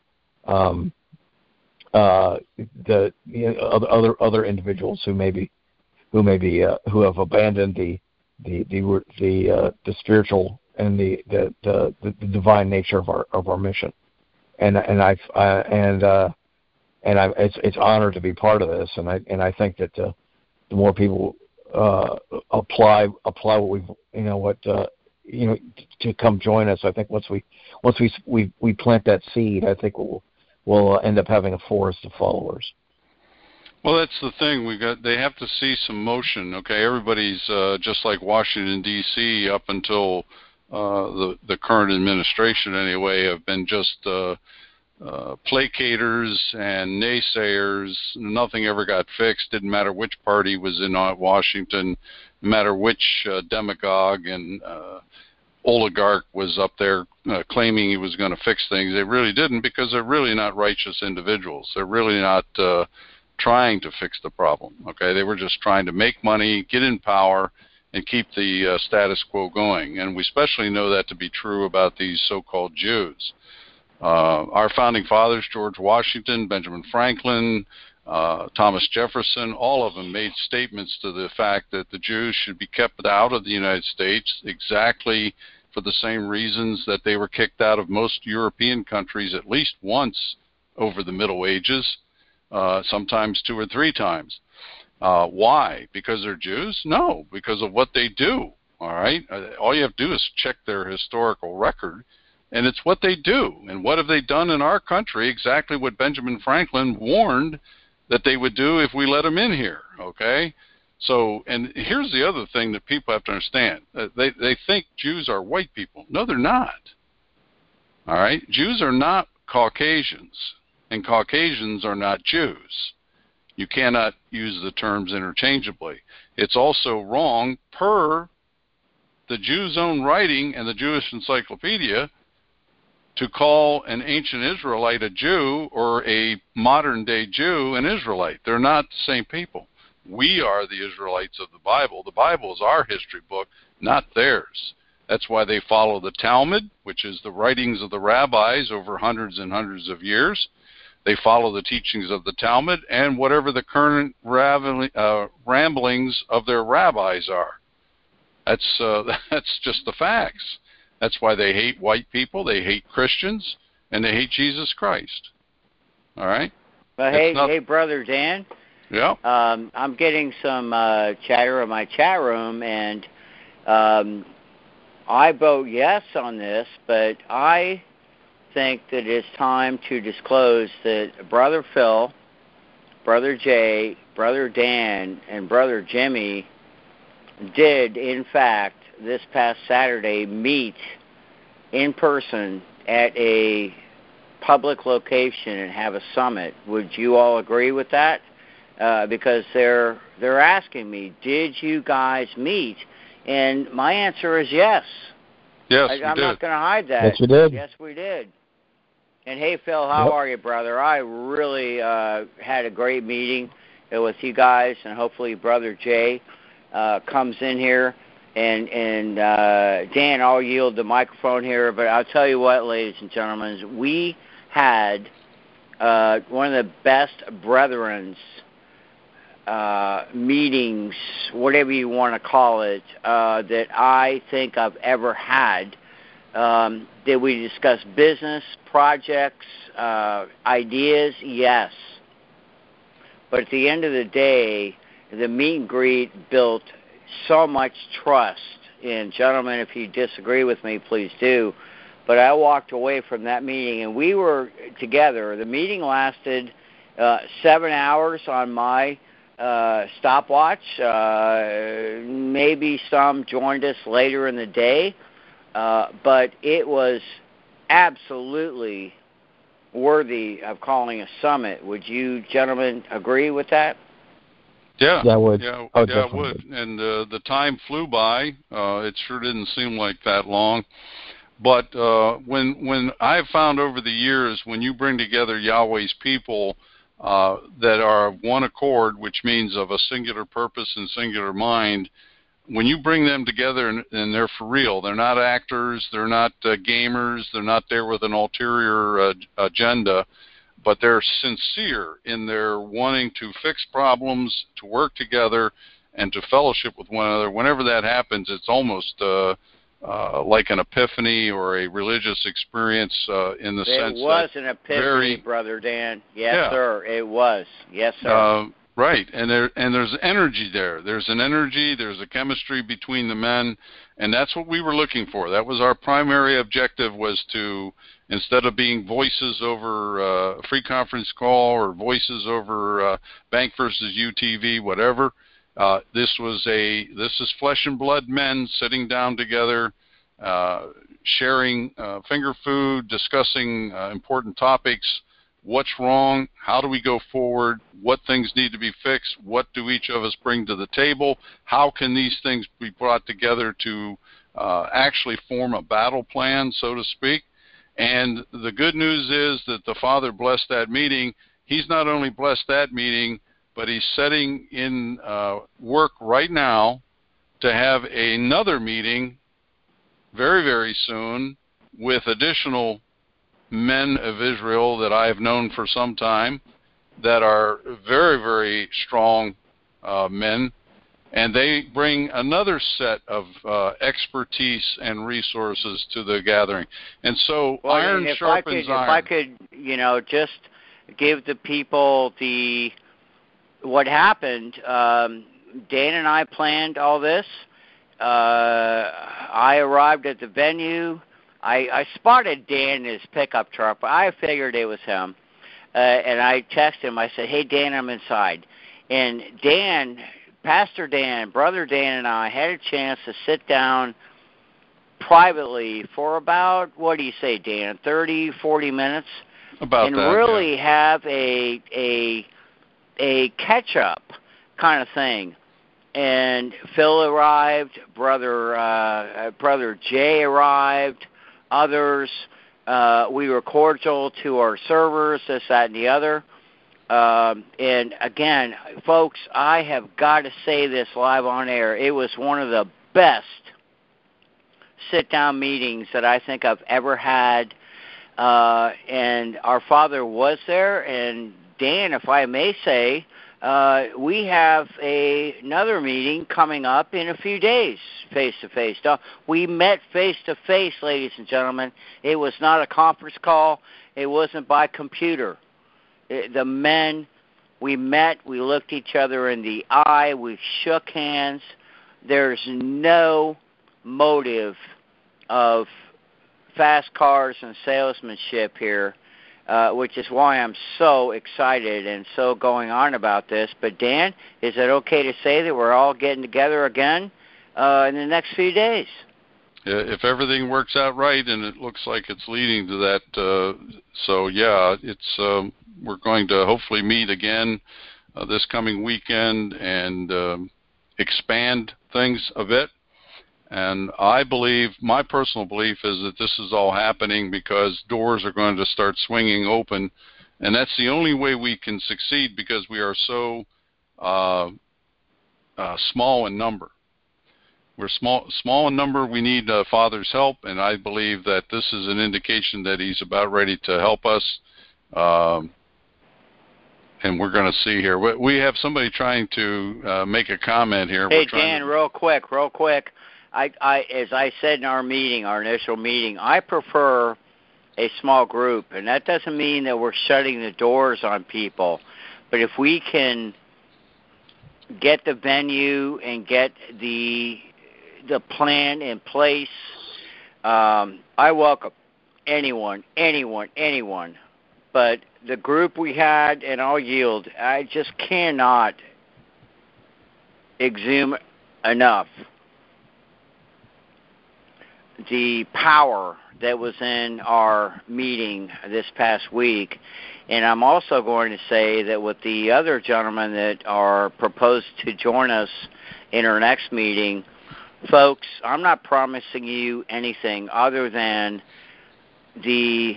other individuals who have abandoned the spiritual and the divine nature of our mission, it's honored to be part of this, and I think that the more people apply what we've to come join us, I think once we plant that seed, I think we'll end up having a forest of followers. Well, that's the thing. They have to see some motion. Okay, everybody's just like Washington D.C. up until the current administration, anyway, have been just placaters and naysayers. Nothing ever got fixed. Didn't matter which party was in Washington, no matter which demagogue and oligarch was up there claiming he was going to fix things. They really didn't, because they're really not righteous individuals. They're really not trying to fix the problem. Okay, they were just trying to make money, get in power, and keep the status quo going. And we especially know that to be true about these so-called Jews. Our founding fathers, George Washington, Benjamin Franklin, Thomas Jefferson, all of them made statements to the fact that the Jews should be kept out of the United States, exactly for the same reasons that they were kicked out of most European countries at least once over the Middle Ages, sometimes 2 or 3 times. Why? Because they're Jews? No, because of what they do. All right? All you have to do is check their historical record, and it's what they do. And what have they done in our country? Exactly what Benjamin Franklin warned that they would do if we let them in here, okay? So, and here's the other thing that people have to understand. They think Jews are white people. No, they're not. All right? Jews are not Caucasians, and Caucasians are not Jews. You cannot use the terms interchangeably. It's also wrong, per the Jews' own writing and the Jewish Encyclopedia, to call an ancient Israelite a Jew or a modern-day Jew an Israelite. They're not the same people. We are the Israelites of the Bible. The Bible is our history book, not theirs. That's why they follow the Talmud, which is the writings of the rabbis over hundreds and hundreds of years. They follow the teachings of the Talmud and whatever the current ramblings of their rabbis are. That's just the facts. That's why they hate white people, they hate Christians, and they hate Jesus Christ. All right? Well, hey, Brother Dan. Yeah? I'm getting some chatter in my chat room, and I vote yes on this, but I think that it's time to disclose that Brother Phil, Brother Jay, Brother Dan, and Brother Jimmy did, in fact, this past Saturday, meet in person at a public location and have a summit. Would you all agree with that? Because they're asking me, did you guys meet? And my answer is yes. Yes, I'm not going to hide that. Yes, we did. Yes, we did. And hey, Phil, how are you, brother? I really had a great meeting with you guys, and hopefully Brother Jay comes in here. And Dan, I'll yield the microphone here, but I'll tell you what, ladies and gentlemen, we had one of the best brethren's meetings, whatever you want to call it, that I think I've ever had. Did we discuss business, projects, ideas? Yes. But at the end of the day, the meet and greet built so much trust. And gentlemen, if you disagree with me, please do. but I walked away from that meeting, and we were together. The meeting lasted 7 hours on my stopwatch. Maybe some joined us later in the day, but it was absolutely worthy of calling a summit. Would you gentlemen agree with that? Yeah, I would. Yeah, Oh, yeah, I definitely. would. And the time flew by. It sure didn't seem like that long. But when I've found over the years, when you bring together Yahweh's people that are of one accord, which means of a singular purpose and singular mind, when you bring them together and they're for real, they're not actors, they're not gamers, they're not there with an ulterior agenda, but they're sincere in their wanting to fix problems, to work together, and to fellowship with one another. Whenever that happens, it's almost like an epiphany or a religious experience in the sense that... It was an epiphany, Brother Dan. Yes, yeah. Sir. It was. Yes, sir. Right, and there's energy there. There's an energy, there's a chemistry between the men, and that's what we were looking for. That was our primary objective, was to, instead of being voices over a free conference call or voices over Bank versus UTV, whatever, this is flesh and blood men sitting down together, sharing finger food, discussing important topics. What's wrong? How do we go forward? What things need to be fixed? What do each of us bring to the table? How can these things be brought together to actually form a battle plan, so to speak? And the good news is that the Father blessed that meeting. He's not only blessed that meeting, but he's setting in work right now to have another meeting very, very soon with additional men of Israel that I have known for some time that are very, very strong men, and they bring another set of expertise and resources to the gathering. And so iron sharpens iron. If I could, just give the people what happened. Dan and I planned all this. I arrived at the venue. I spotted Dan in his pickup truck, but I figured it was him. And I texted him. I said, "Hey, Dan, I'm inside." And Dan, Pastor Dan, Brother Dan, and I had a chance to sit down privately for about, what do you say, Dan, 30, 40 minutes? About and that, really yeah. have a catch-up kind of thing. And Phil arrived, Brother Jay arrived, others. We were cordial to our servers, this, that, and the other. And again, folks, I have got to say this live on air. It was one of the best sit-down meetings that I think I've ever had. And our Father was there. And Dan, if I may say, we have another meeting coming up in a few days, face-to-face. We met face-to-face, ladies and gentlemen. It was not a conference call. It wasn't by computer. The men, we met, we looked each other in the eye, we shook hands. There's no motive of fast cars and salesmanship here. Which is why I'm so excited and so going on about this. But Dan, is it okay to say that we're all getting together again in the next few days? If everything works out right, and it looks like it's leading to that, so yeah, it's we're going to hopefully meet again this coming weekend and expand things a bit. And I believe, my personal belief is that this is all happening because doors are going to start swinging open. And that's the only way we can succeed, because we are so small in number. We're small in number. We need Father's help, and I believe that this is an indication that he's about ready to help us. And we're going to see here. We have somebody trying to make a comment here. Hey, Dan, real quick. I, as I said in our initial meeting, I prefer a small group, and that doesn't mean that we're shutting the doors on people. But if we can get the venue and get the plan in place, I welcome anyone. But the group we had, and I'll yield, I just cannot exhume enough the power that was in our meeting this past week. And I'm also going to say that with the other gentlemen that are proposed to join us in our next meeting, folks, I'm not promising you anything other than Dan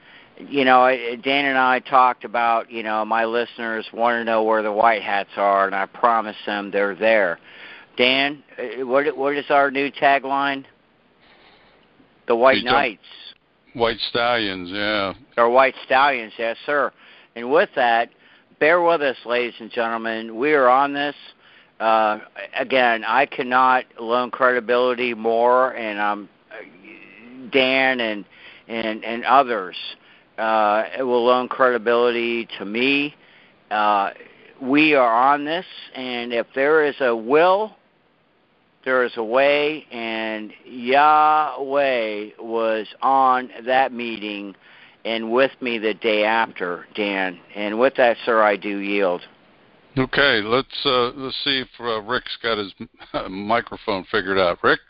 and I talked about, my listeners want to know where the white hats are, and I promise them they're there. Dan, what is our new tagline? The White Knights. White Stallions, yeah. Or White Stallions, yes, sir. And with that, bear with us, ladies and gentlemen. We are on this. Again, I cannot loan credibility more, and Dan and others will loan credibility to me. We are on this, and if there is a will, there is a way, and Yahweh was on that meeting and with me the day after, Dan. And with that, sir, I do yield. Okay, let's see if Rick's got his microphone figured out. Rick?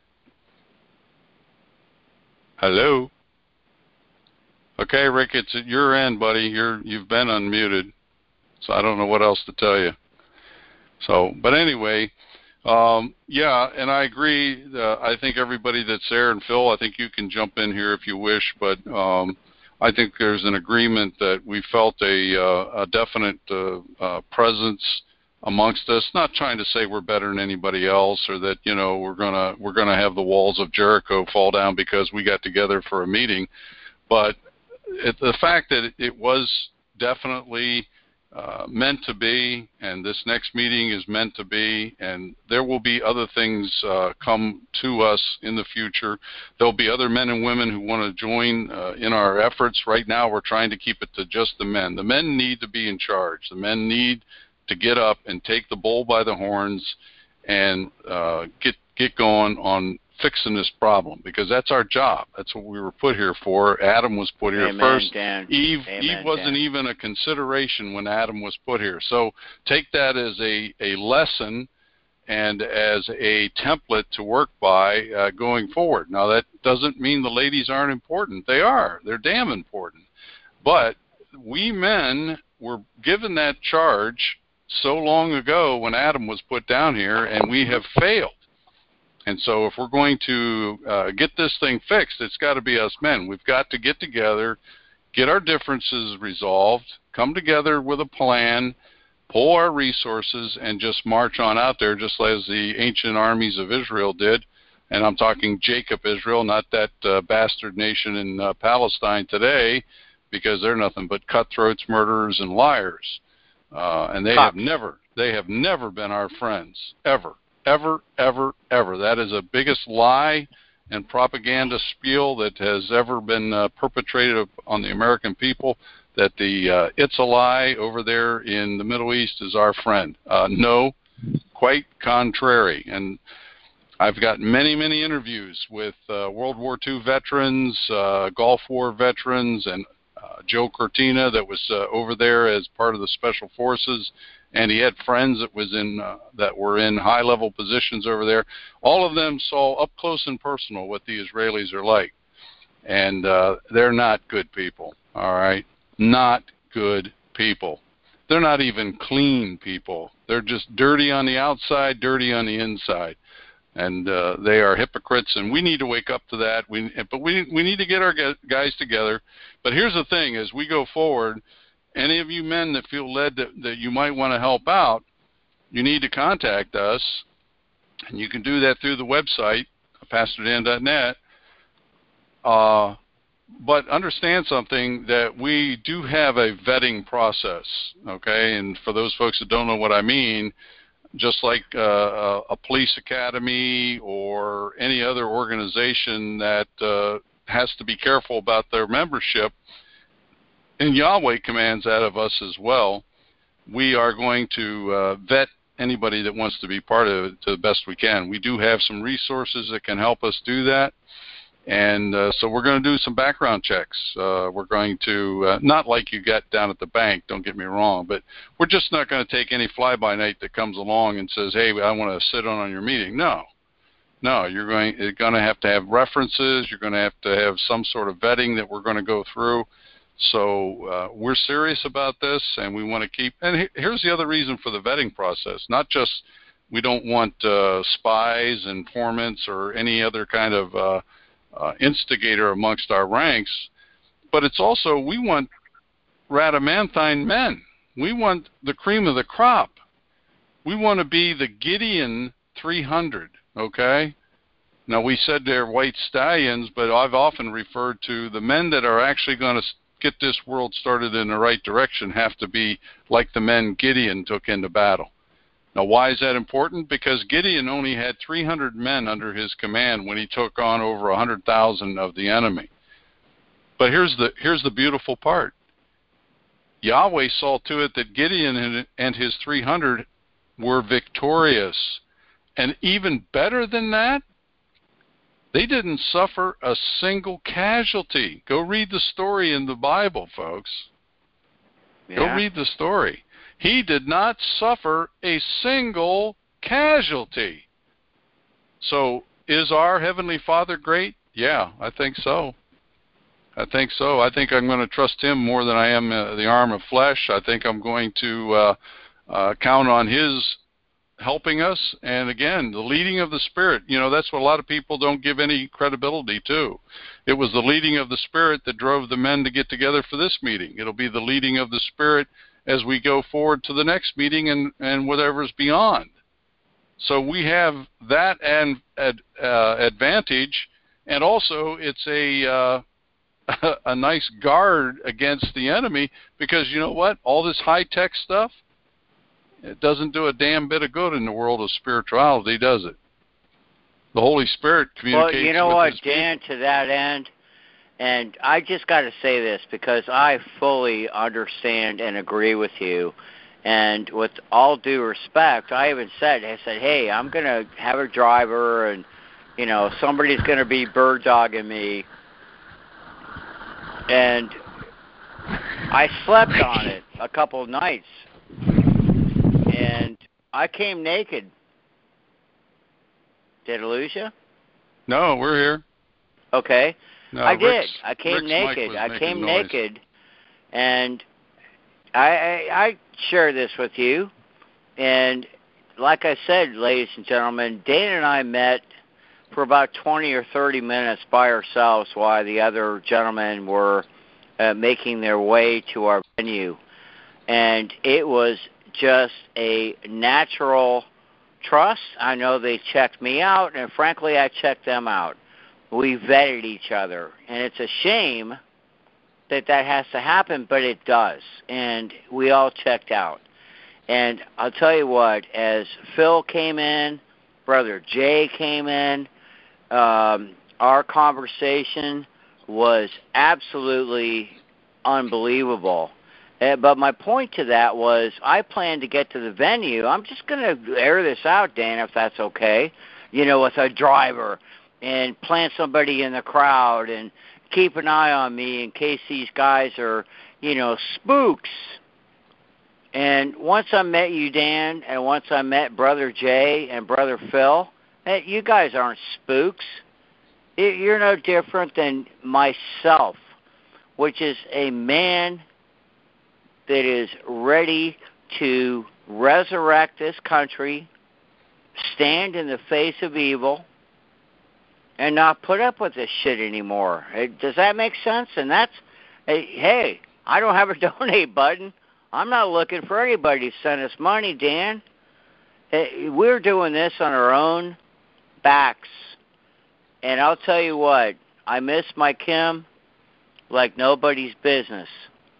Hello? Okay, Rick, it's at your end, buddy. You've been unmuted, so I don't know what else to tell you. But anyway, yeah, and I agree. I think everybody that's there, and Phil, I think you can jump in here if you wish, but I think there's an agreement that we felt a definite presence amongst us. Not trying to say we're better than anybody else, or that we're gonna have the walls of Jericho fall down because we got together for a meeting, but the fact that it was definitely meant to be, and this next meeting is meant to be, and there will be other things come to us in the future. There'll be other men and women who want to join in our efforts. Right now we're trying to keep it to just the men. The men need to be in charge. The men need to get up and take the bull by the horns and get going on fixing this problem, because that's our job. That's what we were put here for. Adam was put here first. Dan. Eve Amen, wasn't Dan. even a consideration when Adam was put here. So take that as a lesson and as a template to work by going forward. Now, that doesn't mean the ladies aren't important. They are. They're damn important. But we men were given that charge so long ago when Adam was put down here, and we have failed. And so if we're going to get this thing fixed, it's got to be us men. We've got to get together, get our differences resolved, come together with a plan, pull our resources, and just march on out there, just as the ancient armies of Israel did. And I'm talking Jacob Israel, not that bastard nation in Palestine today, because they're nothing but cutthroats, murderers, and liars. And they have never been our friends, ever. Ever, ever, ever. That is the biggest lie and propaganda spiel that has ever been perpetrated on the American people, that the it's a lie over there in the Middle East is our friend. No, quite contrary. And I've got many, many interviews with World War II veterans, Gulf War veterans, and Joe Cortina that was over there as part of the Special Forces, and he had friends that were in high-level positions over there. All of them saw up close and personal what the Israelis are like, and they're not good people, all right? Not good people. They're not even clean people. They're just dirty on the outside, dirty on the inside, and they are hypocrites, and we need to wake up to that. But we need to get our guys together. But here's the thing, as we go forward, any of you men that feel led that you might want to help out, you need to contact us, and you can do that through the website, pastordan.net. But understand something, that we do have a vetting process, okay? And for those folks that don't know what I mean, just like a police academy or any other organization that has to be careful about their membership, and Yahweh commands that of us as well, we are going to vet anybody that wants to be part of it to the best we can. We do have some resources that can help us do that, And so we're going to do some background checks. We're going to, not like you got down at the bank, don't get me wrong, but we're just not going to take any fly-by-night that comes along and says, hey, I want to sit on your meeting. No, you're going to have references. You're going to have some sort of vetting that we're going to go through. So we're serious about this, and we want to keep, and here's the other reason for the vetting process, not just we don't want spies, informants, or any other kind of instigator amongst our ranks, but it's also we want Rhadamanthine men. We want the cream of the crop. We want to be the Gideon 300, okay? Now, we said they're white stallions, but I've often referred to the men that are actually going to get this world started in the right direction have to be like the men Gideon took into battle. Now, why is that important? Because Gideon only had 300 men under his command when he took on over 100,000 of the enemy. But here's the beautiful part. Yahweh saw to it that Gideon and his 300 were victorious. And even better than that, they didn't suffer a single casualty. Go read the story in the Bible, folks. Yeah. Go read the story. He did not suffer a single casualty. So is our Heavenly Father great? Yeah, I think so. I think I'm going to trust Him more than I am the arm of flesh. I think I'm going to count on His helping us. And again, the leading of the Spirit, that's what a lot of people don't give any credibility to. It was the leading of the Spirit that drove the men to get together for this meeting. It'll be the leading of the Spirit as we go forward to the next meeting and whatever's beyond. So we have that advantage, and also it's a nice guard against the enemy, because you know what? All this high-tech stuff, it doesn't do a damn bit of good in the world of spirituality, does it? The Holy Spirit communicates with His people. Well, you know what, Dan, to that end, and I just got to say this because I fully understand and agree with you. And with all due respect, I even said, hey, I'm going to have a driver and, somebody's going to be bird dogging me. And I slept on it a couple of nights. And I came naked. Did I lose you? No, we're here. Okay. No, I did. Rick's I came naked. And I share this with you. And like I said, ladies and gentlemen, Dan and I met for about 20 or 30 minutes by ourselves while the other gentlemen were making their way to our venue. And it was just a natural trust. I know they checked me out, and frankly, I checked them out. We vetted each other, and it's a shame that has to happen, but it does, and we all checked out. And I'll tell you what, as Phil came in, Brother Jay came in, our conversation was absolutely unbelievable. But my point to that was I plan to get to the venue. I'm just going to air this out, Dan, if that's okay, with a driver and plant somebody in the crowd and keep an eye on me in case these guys are, spooks. And once I met you, Dan, and once I met Brother Jay and Brother Phil, hey, you guys aren't spooks. You're no different than myself, which is a man that is ready to resurrect this country, stand in the face of evil, and not put up with this shit anymore. Does that make sense? And that's, hey, I don't have a donate button. I'm not looking for anybody to send us money, Dan. We're doing this on our own backs. And I'll tell you what, I miss my Kim like nobody's business.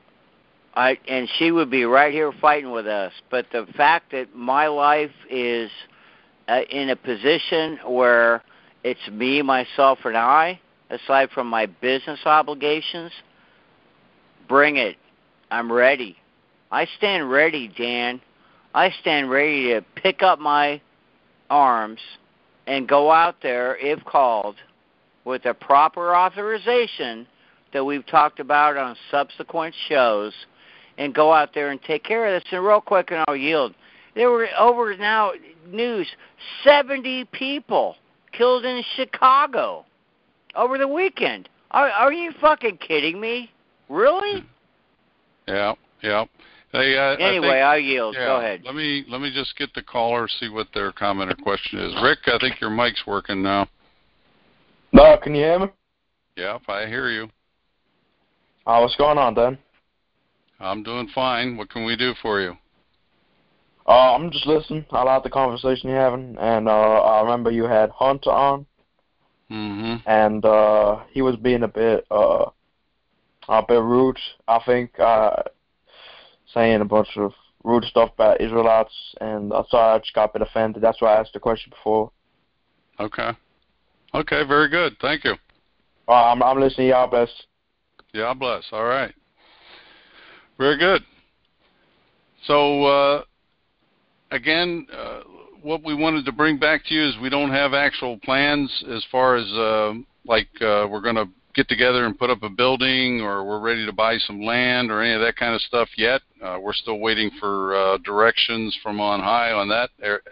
And she would be right here fighting with us. But the fact that my life is in a position where it's me, myself, and I, aside from my business obligations, bring it. I'm ready. I stand ready, Dan. I stand ready to pick up my arms and go out there, if called, with the proper authorization that we've talked about on subsequent shows and go out there and take care of this. And real quick, and I'll yield. There were over now news 70 people killed in Chicago over the weekend. Are you fucking kidding me? Really? Yeah. Hey, anyway, I'll yield. Yeah, go ahead. Let me just get the caller, see what their comment or question is. Rick, I think your mic's working now. No, can you hear me? Yep, I hear you. What's going on, Dan? I'm doing fine. What can we do for you? I'm just listening. I like the conversation you're having, and I remember you had Hunter on, and he was being a bit rude, I think, saying a bunch of rude stuff about Israelites, and I just got a bit offended. That's why I asked the question before. Okay, very good. Thank you. I'm listening. Y'all bless. Yeah, bless. All right. Very good. So, again, what we wanted to bring back to you is we don't have actual plans as far as we're going to get together and put up a building, or we're ready to buy some land, or any of that kind of stuff yet. We're still waiting for directions from on high on that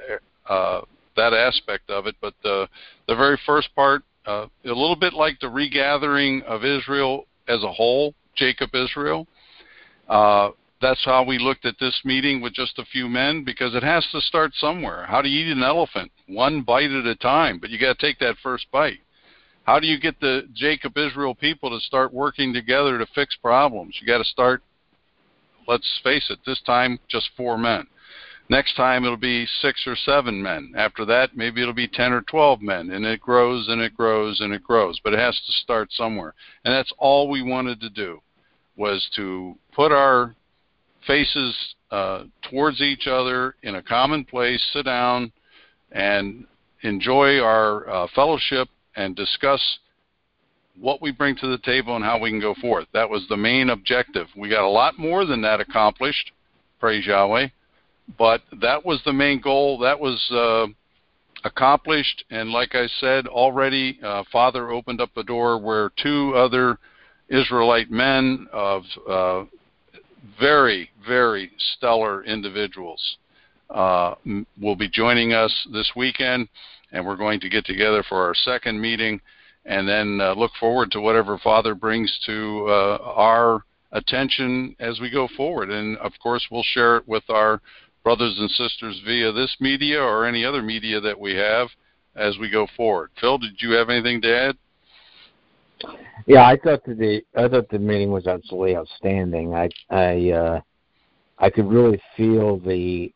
aspect of it. But the very first part, a little bit like the regathering of Israel as a whole, Jacob Israel. That's how we looked at this meeting with just a few men, because it has to start somewhere. How do you eat an elephant? One bite at a time, but you got to take that first bite. How do you get the Jacob Israel people to start working together to fix problems? You got to start, let's face it, this time just 4 men. Next time it'll be 6 or 7 men. After that, maybe it'll be 10 or 12 men, and it grows and it grows and it grows. But it has to start somewhere. And that's all we wanted to do, was to put our faces towards each other in a common place, sit down and enjoy our fellowship and discuss what we bring to the table and how we can go forth. That was the main objective. We got a lot more than that accomplished, praise Yahweh, but that was the main goal. That was accomplished, and like I said already, Father opened up a door where 2 other Israelite men of very, very stellar individuals will be joining us this weekend, and we're going to get together for our second meeting, and then look forward to whatever Father brings to our attention as we go forward. And, of course, we'll share it with our brothers and sisters via this media or any other media that we have as we go forward. Phil, did you have anything to add? Yeah, I thought the meeting was absolutely outstanding. I could really feel the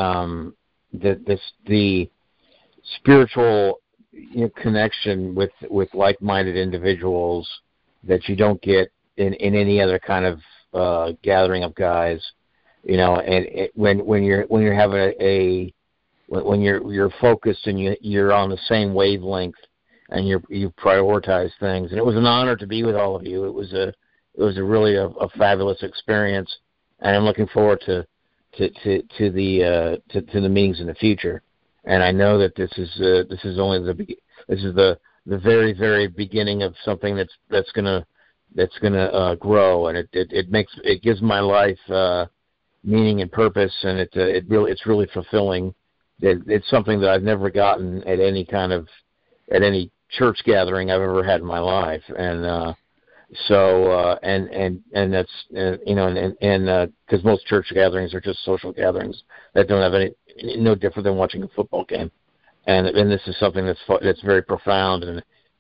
spiritual connection with like-minded individuals that you don't get in any other kind of gathering of guys. And when you're having when you're focused and you're on the same wavelength, and you prioritize things. And it was an honor to be with all of you. It was a really a fabulous experience, and I'm looking forward to the meetings in the future. And I know that this is only the very, very beginning of something that's gonna grow, and it gives my life meaning and purpose, and it's really fulfilling. It's something that I've never gotten at any church gathering I've ever had in my life, and that's because most church gatherings are just social gatherings that don't have no different than watching a football game, and this is something that's very profound, and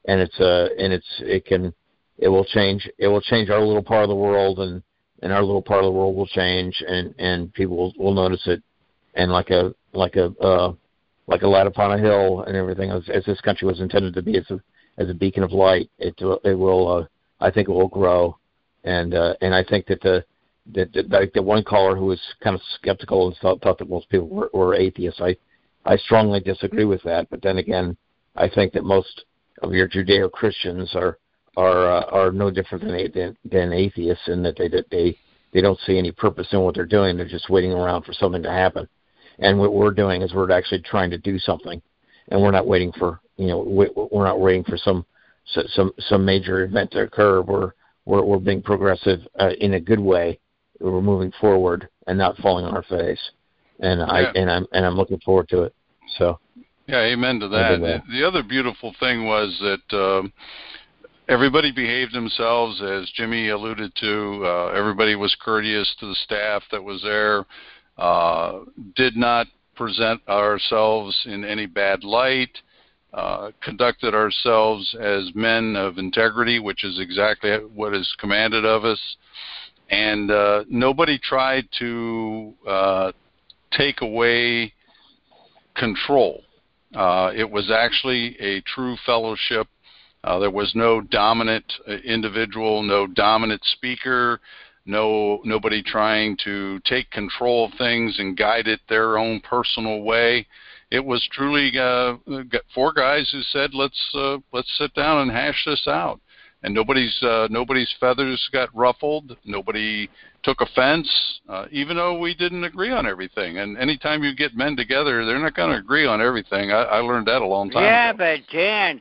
it will change our little part of the world, and our little part of the world will change, and people will notice it, and like a light upon a hill and everything, as this country was intended to be as a beacon of light. It will I think it will grow, and I think that the one caller who was kind of skeptical and thought that most people were atheists, I strongly disagree with that. But then again, I think that most of your Judeo-Christians are no different than atheists, in that they don't see any purpose in what they're doing. They're just waiting around for something to happen. And what we're doing is we're actually trying to do something, and we're not waiting for we're not waiting for some some major event to occur, we're being progressive in a good way. We're moving forward and not falling on our face, and I'm looking forward to it. So. Yeah, amen to that. The other beautiful thing was that everybody behaved themselves, as Jimmy alluded to. Everybody was courteous to the staff that was there. Did not present ourselves in any bad light. Conducted ourselves as men of integrity, which is exactly what is commanded of us. And nobody tried to take away control. It was actually a true fellowship. There was no dominant individual, no dominant speaker, nobody trying to take control of things and guide it their own personal way. It was truly four guys who said, let's sit down and hash this out. And nobody's feathers got ruffled. Nobody took offense, even though we didn't agree on everything. And anytime you get men together, they're not going to agree on everything. I learned that a long time ago. Yeah, but Dan,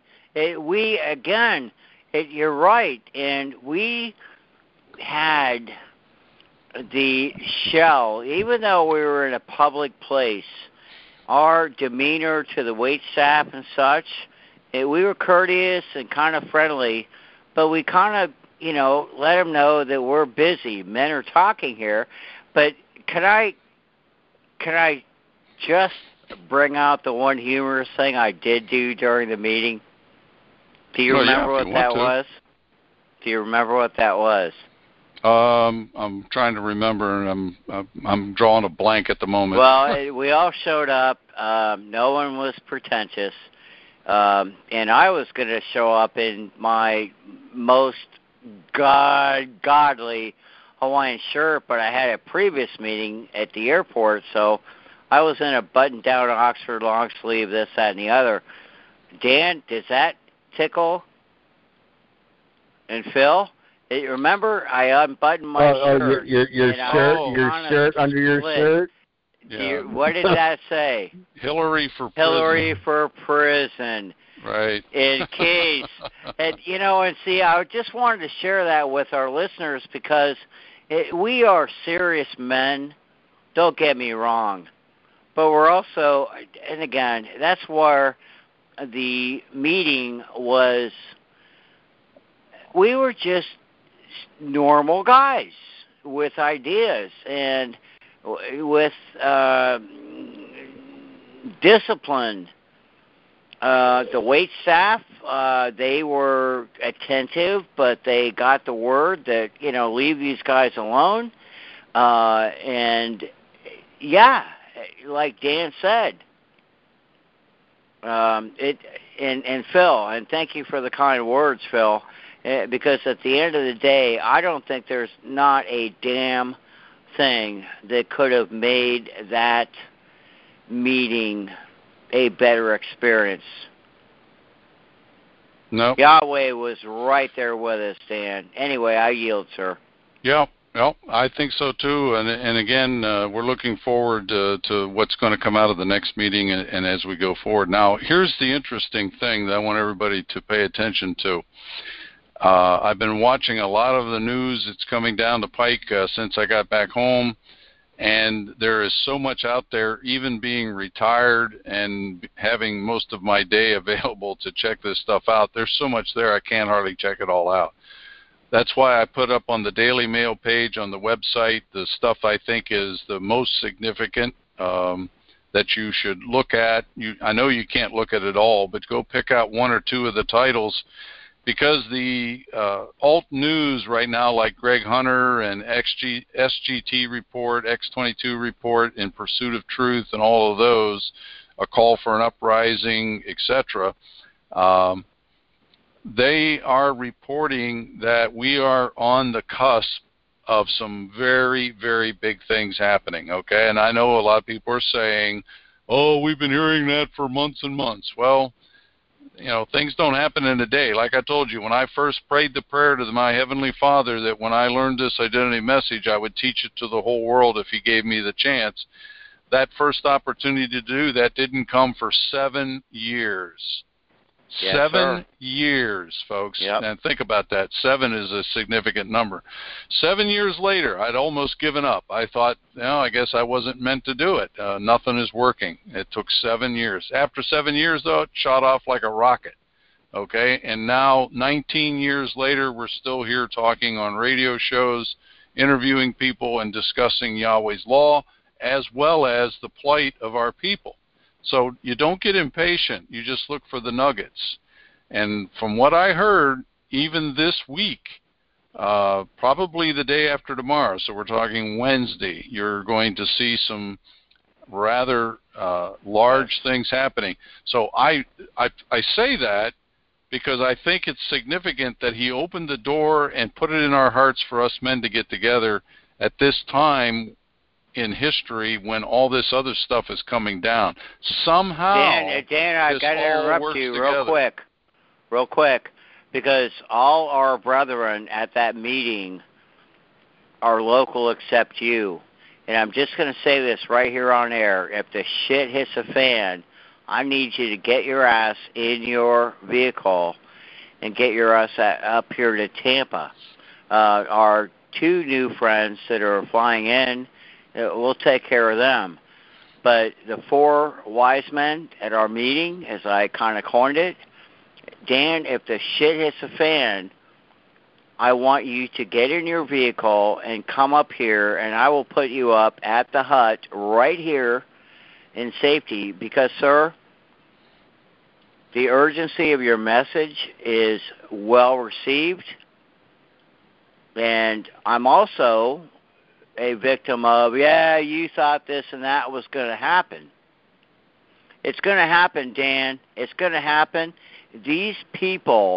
you're right. And we had the shell, even though we were in a public place, our demeanor to the wait staff and such, we were courteous and kind of friendly, but we kind of, let them know that we're busy. Men are talking here. But can I just bring out the one humorous thing I did do during the meeting? Do you remember what that was? Do you remember what that was? I'm trying to remember, and I'm drawing a blank at the moment. Well, we all showed up. No one was pretentious. And I was going to show up in my most godly Hawaiian shirt, but I had a previous meeting at the airport, so I was in a button-down Oxford long sleeve, this, that, and the other. Dan, does that tickle? And Phil? Remember, I unbuttoned my shirt. Your shirt under your shirt? Yeah. What did that say? Hillary for prison. Hillary for prison. Right. In case. And see, I just wanted to share that with our listeners because we are serious men. Don't get me wrong. But we're also, and again, that's where the meeting was, we were just normal guys with ideas and with discipline. The wait staff, they were attentive, but they got the word that, leave these guys alone. And, yeah, like Dan said, and Phil, and thank you for the kind words, Phil, because at the end of the day, I don't think there's not a damn thing that could have made that meeting a better experience. No. Yahweh was right there with us, Dan. Anyway, I yield, sir. Yeah, well, I think so too. And again, we're looking forward to what's going to come out of the next meeting and as we go forward. Now, here's the interesting thing that I want everybody to pay attention to. I've been watching a lot of the news that's coming down the pike since I got back home. And there is so much out there, even being retired and having most of my day available to check this stuff out. There's so much there, I can't hardly check it all out. That's why I put up on the Daily Mail page on the website the stuff I think is the most significant that you should look at. I know you can't look at it all, but go pick out one or two of the titles. Because the alt news right now, like Greg Hunter and SGT report, X22 report, In Pursuit of Truth, and all of those, A Call for an Uprising, etc., they are reporting that we are on the cusp of some very, very big things happening, okay? And I know a lot of people are saying, oh, we've been hearing that for months and months. Well, things don't happen in a day. Like I told you, when I first prayed the prayer to my Heavenly Father that when I learned this identity message, I would teach it to the whole world if He gave me the chance, that first opportunity to do that didn't come for 7 years. Yes, 7 years, folks. Yep. And think about that. 7 is a significant number. 7 years later, I'd almost given up. I thought, I guess I wasn't meant to do it. Nothing is working. It took 7 years. After 7 years, though, it shot off like a rocket. Okay? And now, 19 years later, we're still here talking on radio shows, interviewing people and discussing Yahweh's law, as well as the plight of our people. So you don't get impatient. You just look for the nuggets. And from what I heard, even this week, probably the day after tomorrow, so we're talking Wednesday, you're going to see some rather large things happening. So I say that because I think it's significant that he opened the door and put it in our hearts for us men to get together at this time in history when all this other stuff is coming down. Somehow, Dan, I got to interrupt you together. real quick, because all our brethren at that meeting are local except you. And I'm just going to say this right here on air. If the shit hits a fan, I need you to get your ass in your vehicle and get your ass up here to Tampa. Our 2 new friends that are flying in, we'll take care of them. But the 4 wise men at our meeting, as I kind of coined it, Dan, if the shit hits the fan, I want you to get in your vehicle and come up here, and I will put you up at the hut right here in safety because, sir, the urgency of your message is well received. And I'm also a victim of, you thought this and that was going to happen. It's going to happen, Dan. It's going to happen. These people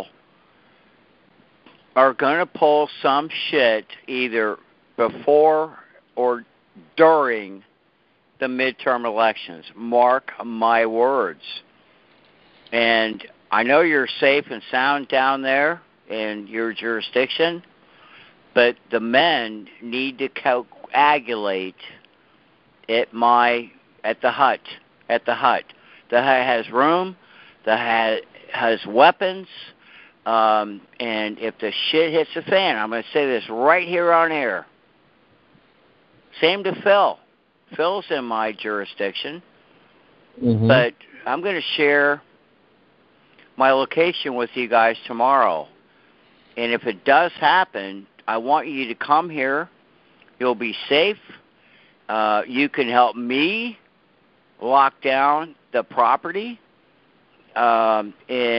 are going to pull some shit either before or during the midterm elections. Mark my words. And I know you're safe and sound down there in your jurisdiction, but the men need to coagulate at the hut. The hut has room. The hut has weapons. And if the shit hits the fan, I'm going to say this right here on air. Same to Phil. Phil's in my jurisdiction. Mm-hmm. But I'm going to share my location with you guys tomorrow. And if it does happen, I want you to come here. You'll be safe. You can help me lock down the property. And,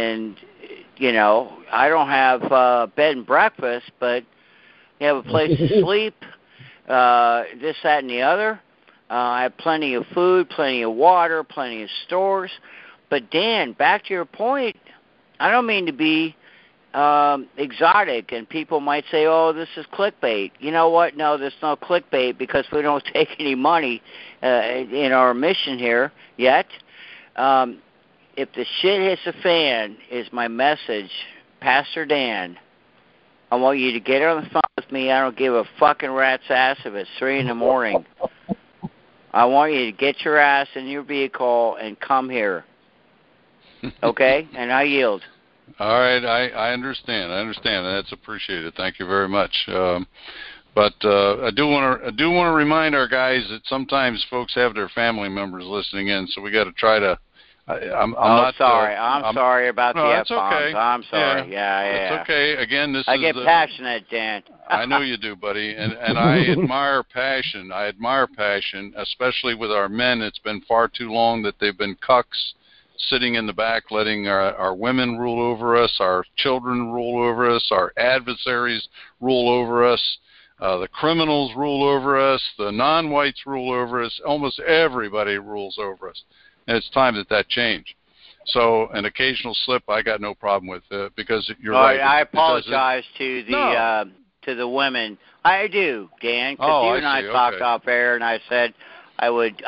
I don't have bed and breakfast, but you have a place to sleep, this, that, and the other. I have plenty of food, plenty of water, plenty of stores. But, Dan, back to your point, I don't mean to be exotic, and people might say, oh, this is clickbait. You know what? No, there's no clickbait because we don't take any money in our mission here yet. If the shit hits the fan is my message, Pastor Dan, I want you to get on the phone with me. I don't give a fucking rat's ass if it's 3 a.m. I want you to get your ass in your vehicle and come here. Okay? And I yield. All right, I understand. That's appreciated. Thank you very much. But I do want to remind our guys that sometimes folks have their family members listening in, so we got to try to. I'm sorry about the F-bombs. Okay. I'm sorry. Yeah. It's okay. Again, I get passionate, Dan. I know you do, buddy, and I admire passion. Especially with our men. It's been far too long that they've been cucks, sitting in the back, letting our women rule over us, our children rule over us, our adversaries rule over us, the criminals rule over us, the non-whites rule over us. Almost everybody rules over us. And it's time that change. So an occasional slip, I got no problem with because you're right. I apologize to the women. I do, Dan, because you and I talked off air, and I said I would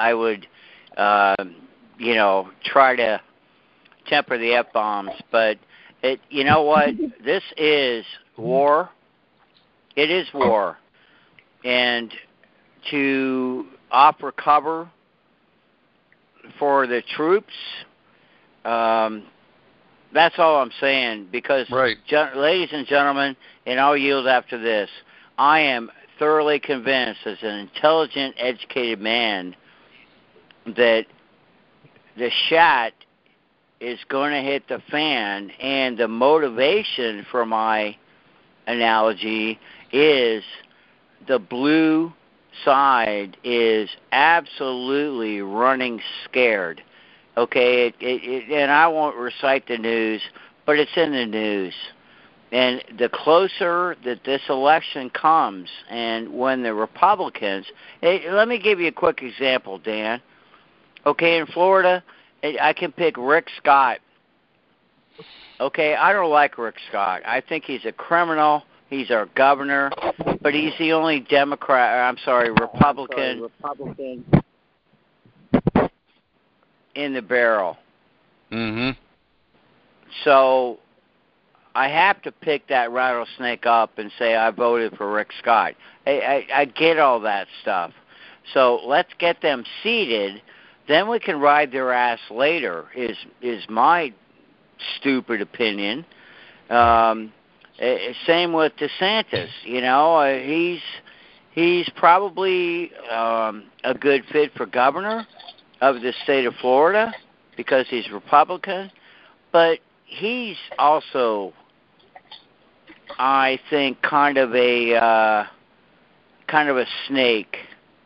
try to temper the F-bombs. But you know what? This is war. It is war, and to offer cover for the troops, That's all I'm saying, because, right. Ladies and gentlemen, and I'll yield after this, I am thoroughly convinced as an intelligent, educated man that the shot is going to hit the fan, and the motivation for my analogy is the blue side is absolutely running scared. Okay, and I won't recite the news, but it's in the news. And the closer that this election comes, and when the Republicans, let me give you a quick example, Dan. Okay, in Florida, I can pick Rick Scott. Okay, I don't like Rick Scott. I think he's a criminal. He's our governor, but he's the only Republican in the barrel. Mm-hmm. So I have to pick that rattlesnake up and say I voted for Rick Scott. I get all that stuff. So let's get them seated. Then we can ride their ass later, is my stupid opinion. Same with DeSantis. You know, he's probably a good fit for governor of the state of Florida because he's Republican, but he's also, I think, kind of a snake.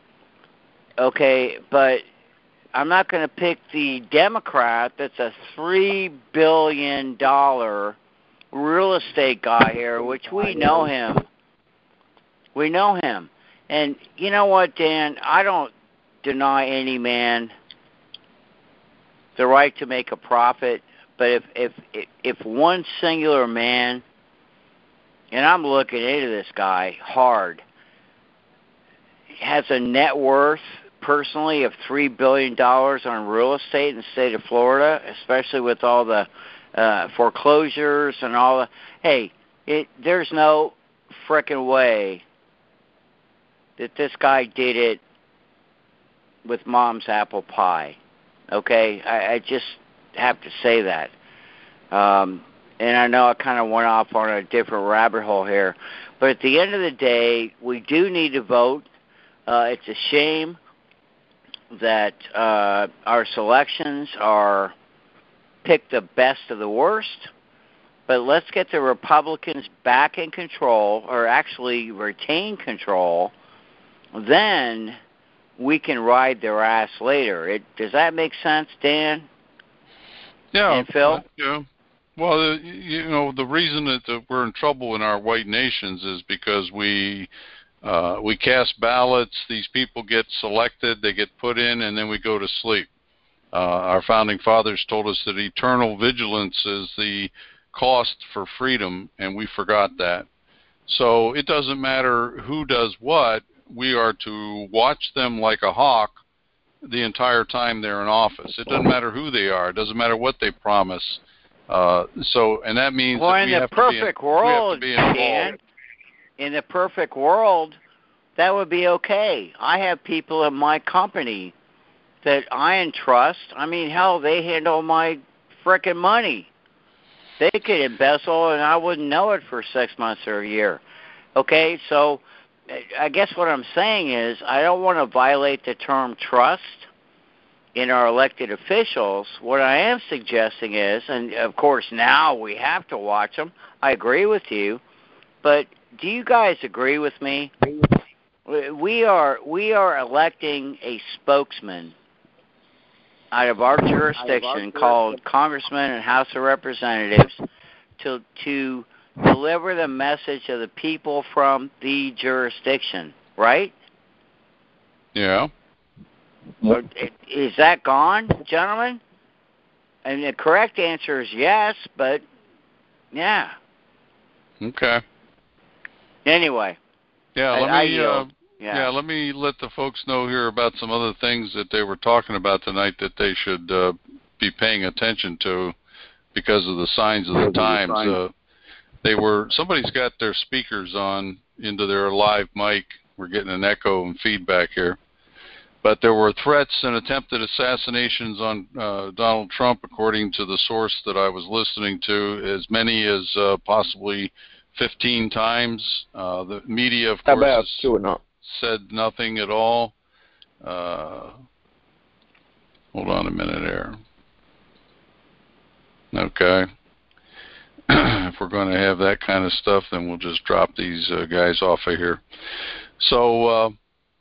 Okay, but I'm not going to pick the Democrat that's a $3 billion real estate guy here, which we know him. We know him. And you know what, Dan? I don't deny any man the right to make a profit, but if one singular man, and I'm looking into this guy hard, has a net worth personally of $3 billion on real estate in the state of Florida, especially with all the foreclosures and all the, hey, there's no frickin' way that this guy did it with mom's apple pie. Okay, I just have to say that. And I know I kind of went off on a different rabbit hole here, but at the end of the day, we do need to vote. It's a shame that our selections are pick the best of the worst, but let's get the Republicans back in control, or actually retain control. Then we can ride their ass later. Does that make sense, Dan? Yeah. And Phil? Yeah. Well, you know, the reason that we're in trouble in our white nations is because we cast ballots. These people get selected, they get put in, and then we go to sleep. Our founding fathers told us that eternal vigilance is the cost for freedom, and we forgot that. So it doesn't matter who does what. We are to watch them like a hawk the entire time they're in office. It doesn't matter who they are. It doesn't matter what they promise. And that means that we have to be involved. In the perfect world, that would be okay. I have people in my company that I entrust. I mean, hell, they handle my frickin' money. They could embezzle, and I wouldn't know it for 6 months or a year. Okay, so I guess what I'm saying is I don't want to violate the term trust in our elected officials. What I am suggesting is, and of course now we have to watch them, I agree with you, but do you guys agree with me? We are electing a spokesman out of our jurisdiction called Congressman and House of Representatives to deliver the message of the people from the jurisdiction, right? Yeah. Is that gone, gentlemen? And the correct answer is yes, but yeah. Okay. Anyway. Yeah, let me let the folks know here about some other things that they were talking about tonight that they should be paying attention to because of the signs of the times. Somebody's got their speakers on into their live mic. We're getting an echo and feedback here. But there were threats and attempted assassinations on Donald Trump, according to the source that I was listening to, as many as possibly 15 times. The media, of course, said nothing at all. Hold on a minute here. Okay. If we're going to have that kind of stuff, then we'll just drop these guys off of here. So,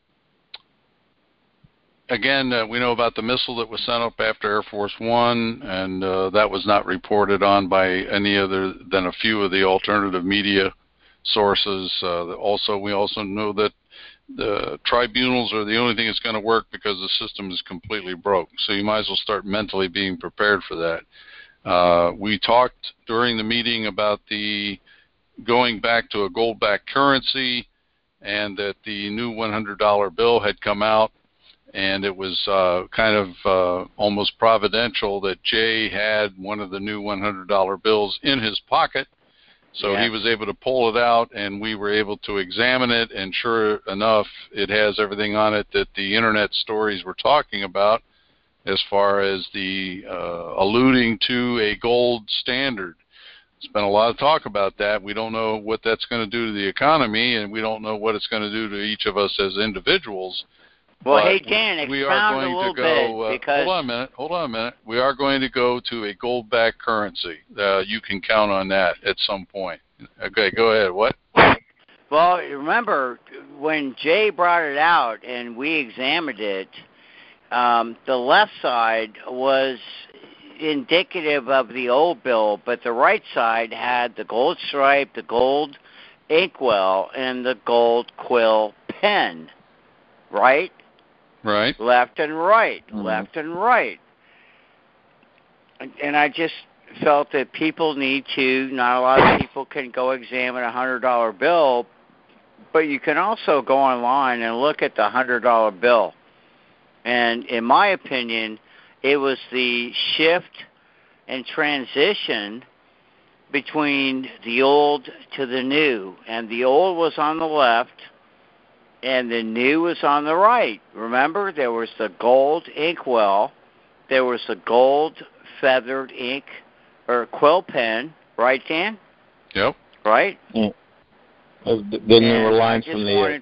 again, we know about the missile that was sent up after Air Force One, and that was not reported on by any other than a few of the alternative media sources. We also know that the tribunals are the only thing that's going to work because the system is completely broke. So you might as well start mentally being prepared for that. We talked during the meeting about the going back to a gold-backed currency, and that the new $100 bill had come out, and it was kind of almost providential that Jay had one of the new $100 bills in his pocket. So he was able to pull it out, and we were able to examine it, and sure enough, it has everything on it that the internet stories were talking about, as far as the alluding to a gold standard. There's been a lot of talk about that. We don't know what that's going to do to the economy, and we don't know what it's going to do to each of us as individuals. Well, hey, Dan, expound a little bit, because... Hold on a minute. We are going to go to a gold-backed currency. You can count on that at some point. Okay, go ahead. What? Well, remember, when Jay brought it out and we examined it, the left side was indicative of the old bill, but the right side had the gold stripe, the gold inkwell, and the gold quill pen, right? Right. Left and right, left and right. And I just felt that people need to, not a lot of people can go examine a $100 bill, but you can also go online and look at the $100 bill. And in my opinion, it was the shift and transition between the old to the new. And the old was on the left, and the new was on the right. Remember, there was the gold inkwell, there was the gold feathered ink or quill pen, right, Dan? Yep. Right? Yeah. Then there were lines from the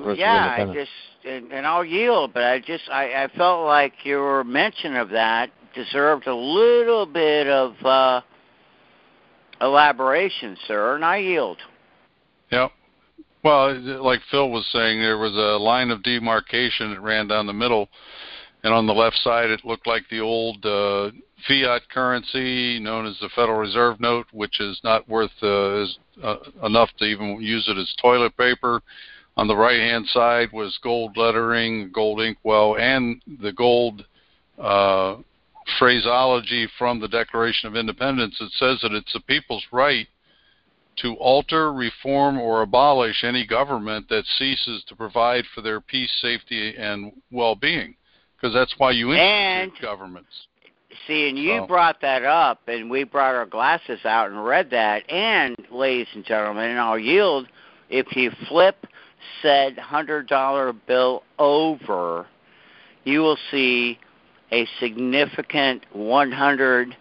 and I'll yield, but I felt like your mention of that deserved a little bit of elaboration, sir, and I yield. Yep. Well, like Phil was saying, there was a line of demarcation that ran down the middle, and on the left side it looked like the old fiat currency known as the Federal Reserve note, which is not worth enough to even use it as toilet paper. On the right-hand side was gold lettering, gold inkwell, and the gold phraseology from the Declaration of Independence. It says that it's the people's right to alter, reform, or abolish any government that ceases to provide for their peace, safety, and well-being, because that's why you institute governments. See, and you brought that up, and we brought our glasses out and read that, and, ladies and gentlemen, and I'll yield, if you flip said $100 bill over, you will see a significant 100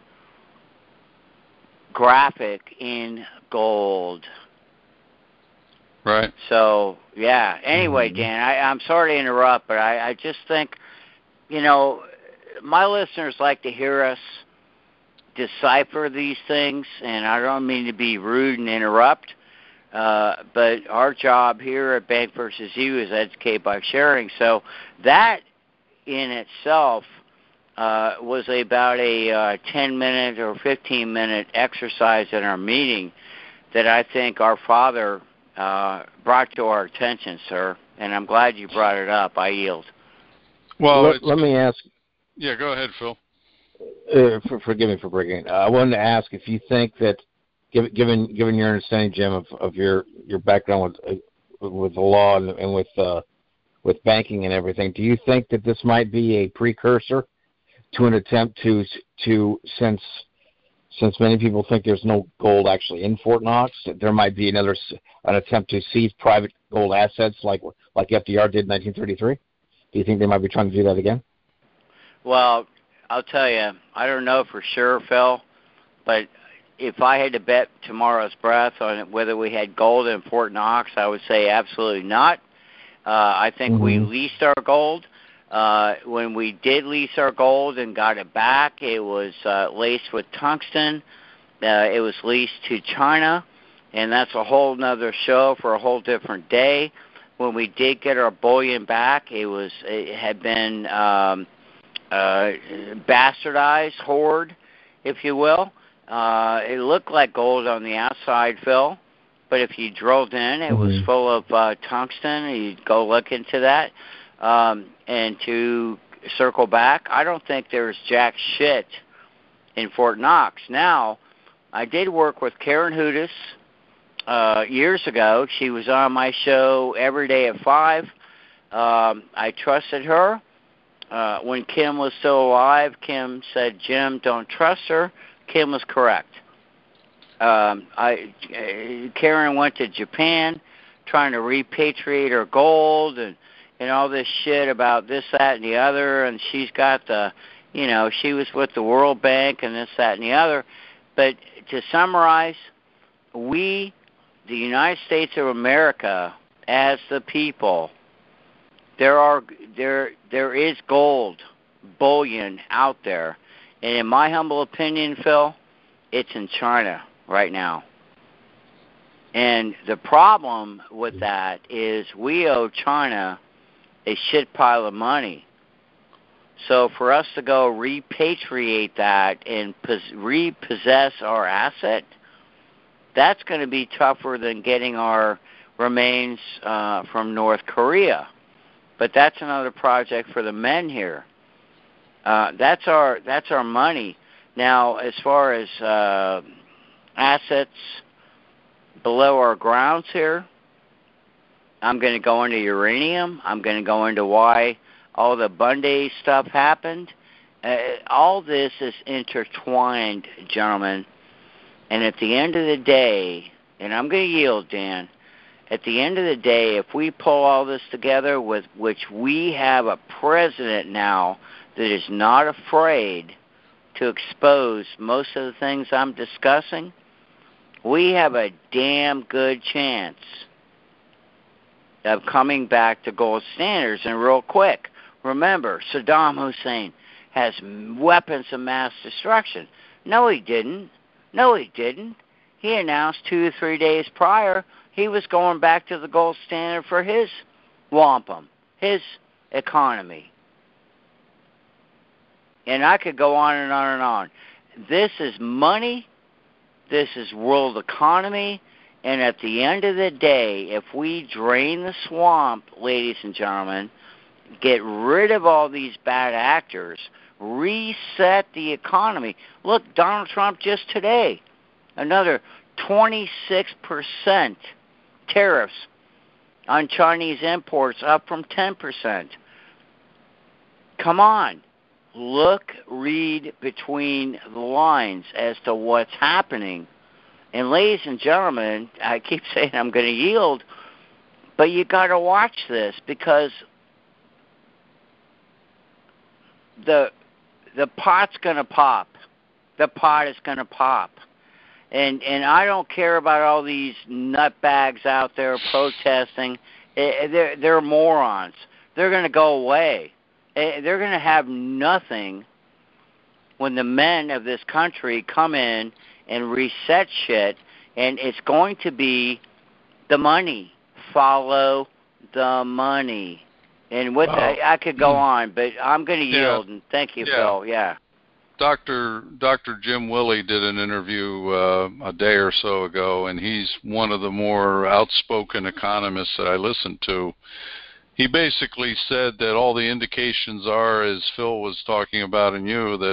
graphic in gold. Right. So, yeah. Anyway, Dan, I'm sorry to interrupt, but I just think, my listeners like to hear us decipher these things, and I don't mean to be rude and interrupt, but our job here at Bank vs. You is educate by sharing. So that in itself was about a 10-minute or 15-minute exercise in our meeting that I think our father brought to our attention, sir, and I'm glad you brought it up. I yield. Well, let me ask. Yeah, go ahead, Phil. Forgive me for breaking it. I wanted to ask if you think that, given your understanding, Jim, of your background with the law and with banking and everything, do you think that this might be a precursor to an attempt to since many people think there's no gold actually in Fort Knox, there might be an attempt to seize private gold assets like FDR did in 1933? Do you think they might be trying to do that again? Well, I'll tell you, I don't know for sure, Phil, but if I had to bet tomorrow's breath on whether we had gold in Fort Knox, I would say absolutely not. I think we leased our gold. When we did lease our gold and got it back, it was laced with tungsten. It was leased to China, and that's a whole nother show for a whole different day. When we did get our bullion back, it had been bastardized, hoard, if you will. It looked like gold on the outside, Phil, but if you drilled in, it was full of tungsten. You'd go look into that. And to circle back, I don't think there's jack shit in Fort Knox. Now, I did work with Karen Hudis years ago. She was on my show every day at 5. I trusted her. When Kim was still alive, Kim said, Jim, don't trust her. Kim was correct. Karen went to Japan trying to repatriate her gold and all this shit about this, that, and the other, and she's got she was with the World Bank and this, that, and the other. But to summarize, we, the United States of America, as the people, there is gold, bullion out there. And in my humble opinion, Phil, it's in China right now. And the problem with that is we owe China a shit pile of money. So for us to go repatriate that and repossess our asset, that's going to be tougher than getting our remains from North Korea. But that's another project for the men here. That's our money. Now, as far as assets below our grounds here, I'm going to go into uranium. I'm going to go into why all the Bundy stuff happened. All this is intertwined, gentlemen. And at the end of the day, and I'm going to yield, Dan, at the end of the day, if we pull all this together, with which we have a president now that is not afraid to expose most of the things I'm discussing, we have a damn good chance of coming back to gold standards. And real quick, remember, Saddam Hussein has weapons of mass destruction. No, he didn't. He announced 2 or 3 days prior he was going back to the gold standard for his wampum, his economy. And I could go on and on and on. This is money. This is world economy. And at the end of the day, if we drain the swamp, ladies and gentlemen, get rid of all these bad actors, reset the economy. Look, Donald Trump just today, another 26% tariffs on Chinese imports, up from 10%. Come on. Look, read between the lines as to what's happening. And ladies and gentlemen, I keep saying I'm going to yield, but you got to watch this, because the pot's going to pop. The pot is going to pop. And I don't care about all these nutbags out there protesting. They're morons. They're going to go away. They're going to have nothing when the men of this country come in and reset shit, and it's going to be the money. Follow the money. And with that, I could go on, but I'm going to yield, and thank you, Phil. Yeah. Dr. Jim Willey did an interview a day or so ago, and he's one of the more outspoken economists that I listened to. He basically said that all the indications are, as Phil was talking about and you, that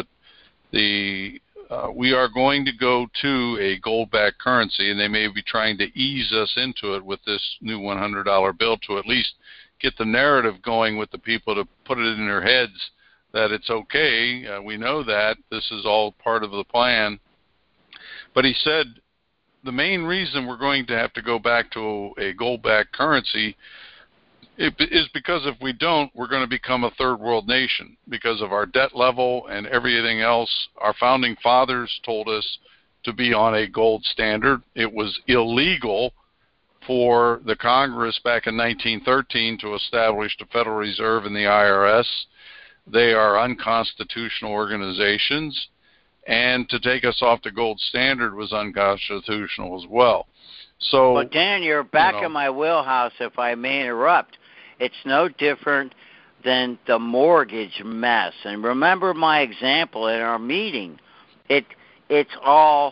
we are going to go to a gold-backed currency, and they may be trying to ease us into it with this new $100 bill to at least get the narrative going with the people, to put it in their heads that it's okay. We know that. This is all part of the plan. But he said the main reason we're going to have to go back to a gold-backed currency is because if we don't, we're going to become a third world nation because of our debt level and everything else. Our founding fathers told us to be on a gold standard. It was illegal for the Congress back in 1913 to establish the Federal Reserve and the IRS. They are unconstitutional organizations, and to take us off the gold standard was unconstitutional as well. So, but Dan, you're back in my wheelhouse, if I may interrupt. It's no different than the mortgage mess. And remember my example in our meeting. It's all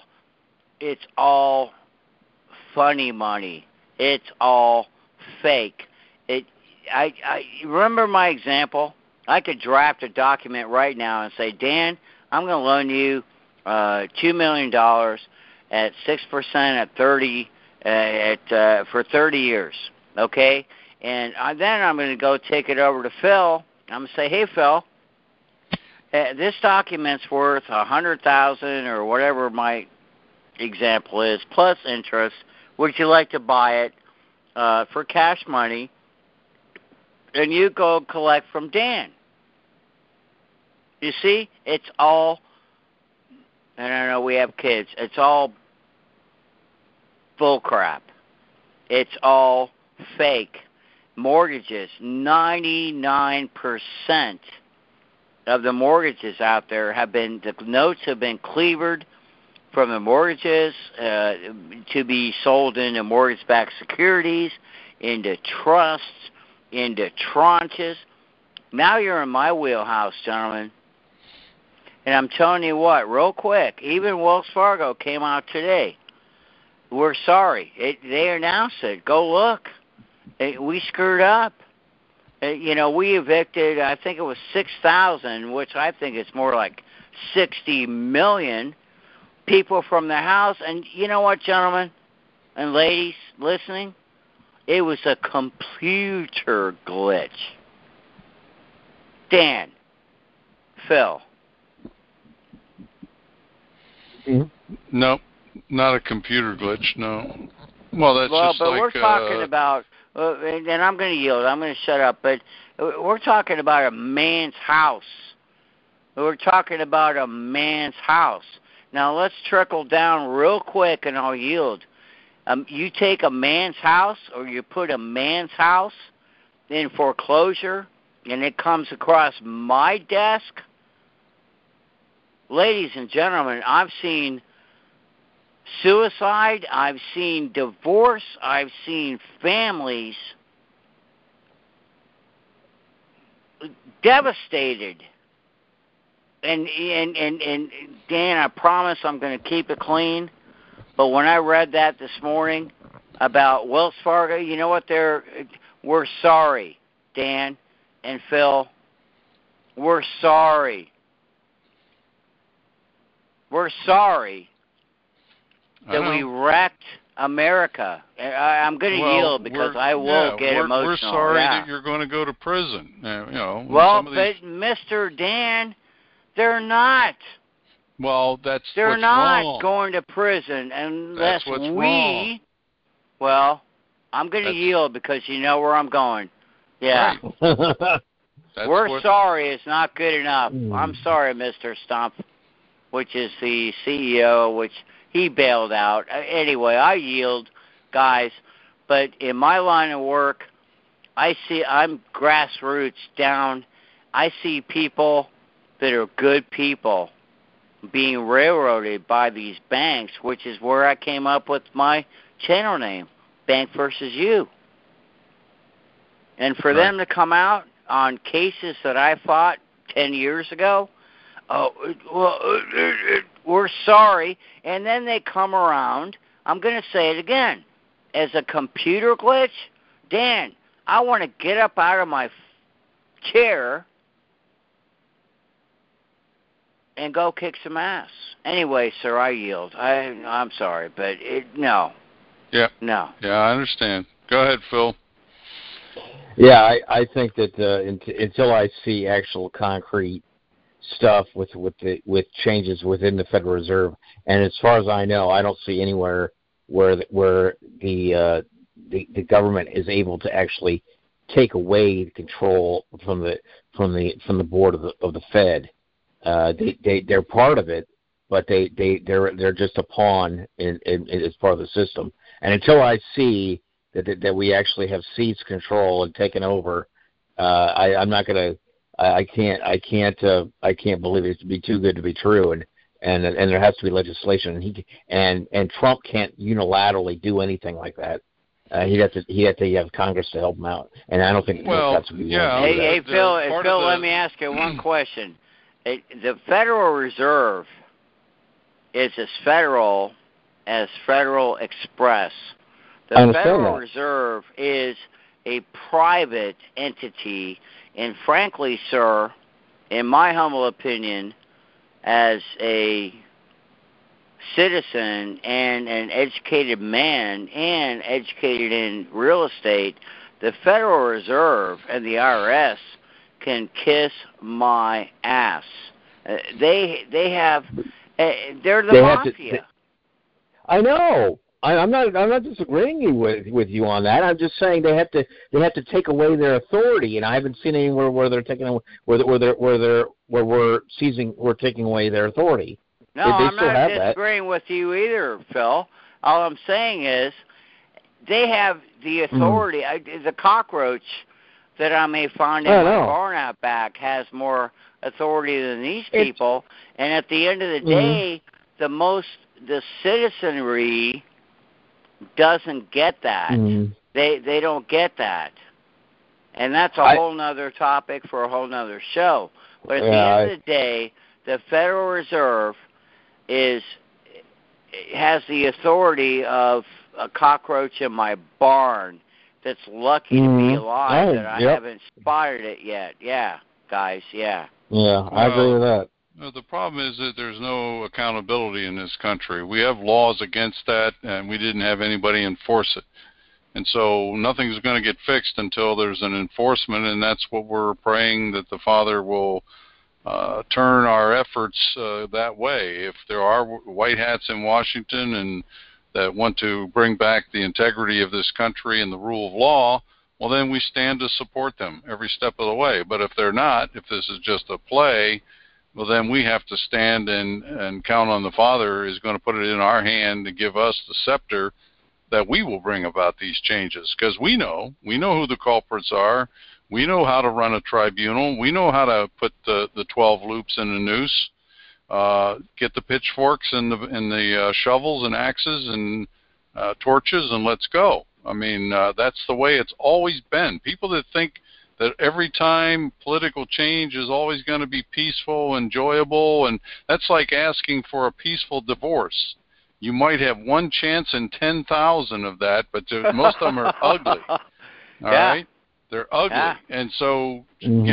funny money. It's all fake. I remember my example. I could draft a document right now and say, Dan, I'm going to loan you $2 million at 6% at 30 for 30 years, okay? And then I'm going to go take it over to Phil. I'm going to say, hey, Phil, this document's worth $100,000 or whatever my example is, plus interest. Would you like to buy it for cash money? And you go collect from Dan. You see, it's all, and I know we have kids, it's all bull crap. It's all fake. Mortgages, 99% of the mortgages out there the notes have been cleared from the mortgages to be sold into mortgage-backed securities, into trusts, into tranches. Now you're in my wheelhouse, gentlemen. And I'm telling you what, real quick, even Wells Fargo came out today. We're sorry. They announced it. Go look. We screwed up. We evicted, I think it was 6,000, which I think is more like 60 million people from their house. And you know what, gentlemen and ladies listening? It was a computer glitch. Dan, Phil. No, not a computer glitch, no. Well, that's just but like... we're talking about, and I'm going to yield, I'm going to shut up, but we're talking about a man's house. We're talking about a man's house. Now, let's trickle down real quick, and I'll yield. You take a man's house, or you put a man's house in foreclosure, and it comes across my desk. Ladies and gentlemen, I've seen suicide, I've seen divorce, I've seen families devastated. And Dan, I promise I'm going to keep it clean. But when I read that this morning about Wells Fargo, you know what? We're sorry, Dan and Phil. We're sorry. We're sorry that we wrecked America. I'm going to yield because I will get emotional. We're sorry that you're going to go to prison. Well, but Mr. Dan, they're not. Well, they're not wrong. Going to prison unless that's what's wrong. Well, I'm going to yield because you know where I'm going. Yeah. Right. We're sorry. It's not good enough. I'm sorry, Mr. Stump, which is the CEO, which he bailed out. Anyway, I yield, guys. But in my line of work, I'm grassroots down. I see people that are good people being railroaded by these banks, which is where I came up with my channel name, Bank versus You. And for them to come out on cases that I fought 10 years ago, we're sorry. And then they come around, I'm going to say it again, as a computer glitch. Dan, I want to get up out of my chair and go kick some ass. Anyway, sir, I yield. I'm sorry, but no. Yeah. No. Yeah, I understand. Go ahead, Phil. Yeah, I think that until I see actual concrete stuff with changes within the Federal Reserve, and as far as I know, I don't see anywhere where the government is able to actually take away control from the board of the Fed. They're part of it, but they're just a pawn in as part of the system. And until I see that we actually have seized control and taken over, I'm not gonna. I can't believe it to be too good to be true. And there has to be legislation. And Trump can't unilaterally do anything like that. He'd have to have Congress to help him out, and I don't think that's what he wants. Hey, Phil, let me ask you one question. The Federal Reserve is as federal as Federal Express. The Federal Reserve is a private entity, and frankly, sir, in my humble opinion, as a citizen and an educated man and educated in real estate, the Federal Reserve and the IRS can kiss my ass. They're the mafia. I know. I'm not disagreeing with you on that. I'm just saying they have to take away their authority, and I haven't seen anywhere where they're taking where we're taking away their authority. No, I'm not disagreeing with you either, Phil. All I'm saying is they have the authority. The cockroach that I may find in my barn out back has more authority than these people. And at the end of the day, the citizenry doesn't get that. They don't get that. And that's a whole nother topic for a whole nother show. But at the end of the day, the Federal Reserve has the authority of a cockroach in my barn that's lucky to be alive that I haven't spotted it yet. Yeah, guys, yeah. Yeah, I agree with that. The problem is that there's no accountability in this country. We have laws against that, and we didn't have anybody enforce it. And so nothing's going to get fixed until there's an enforcement, and that's what we're praying that the Father will turn our efforts that way. If there are white hats in Washington and that want to bring back the integrity of this country and the rule of law, well, then we stand to support them every step of the way. But if they're not, if this is just a play, well, then we have to stand and count on the Father is going to put it in our hand to give us the scepter that we will bring about these changes. Because we know who the culprits are. We know how to run a tribunal. We know how to put the 12 loops in a noose, get the pitchforks and the shovels and axes and torches, and let's go. I mean, that's the way it's always been. People that think that every time political change is always going to be peaceful, enjoyable, and that's like asking for a peaceful divorce. You might have one chance in 10,000 of that, but most of them are ugly. All right? They're ugly. Yeah. And so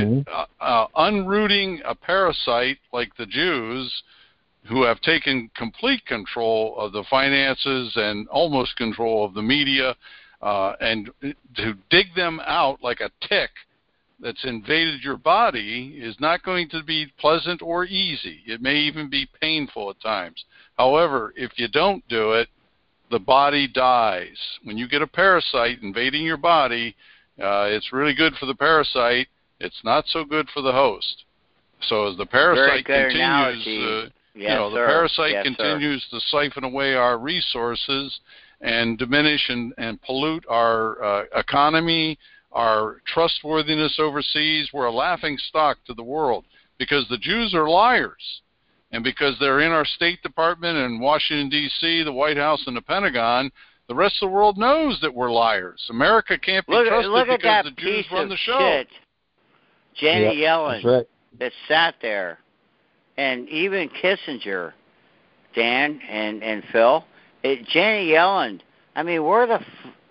unrooting a parasite like the Jews, who have taken complete control of the finances and almost control of the media, and to dig them out like a tick that's invaded your body is not going to be pleasant or easy. It may even be painful at times. However, if you don't do it, the body dies. When you get a parasite invading your body, it's really good for the parasite. It's not so good for the host. So as the parasite continues, the parasite continues to siphon away our resources and diminish and pollute our economy, our trustworthiness overseas. We're a laughing stock to the world because the Jews are liars. And because they're in our State Department in Washington, D.C., the White House, and the Pentagon, the rest of the world knows that we're liars. America can't be trusted because the Jews run the show. Shit. Janet Yellen that sat there, and even Kissinger, Dan and Phil, Janet Yellen, I mean, where the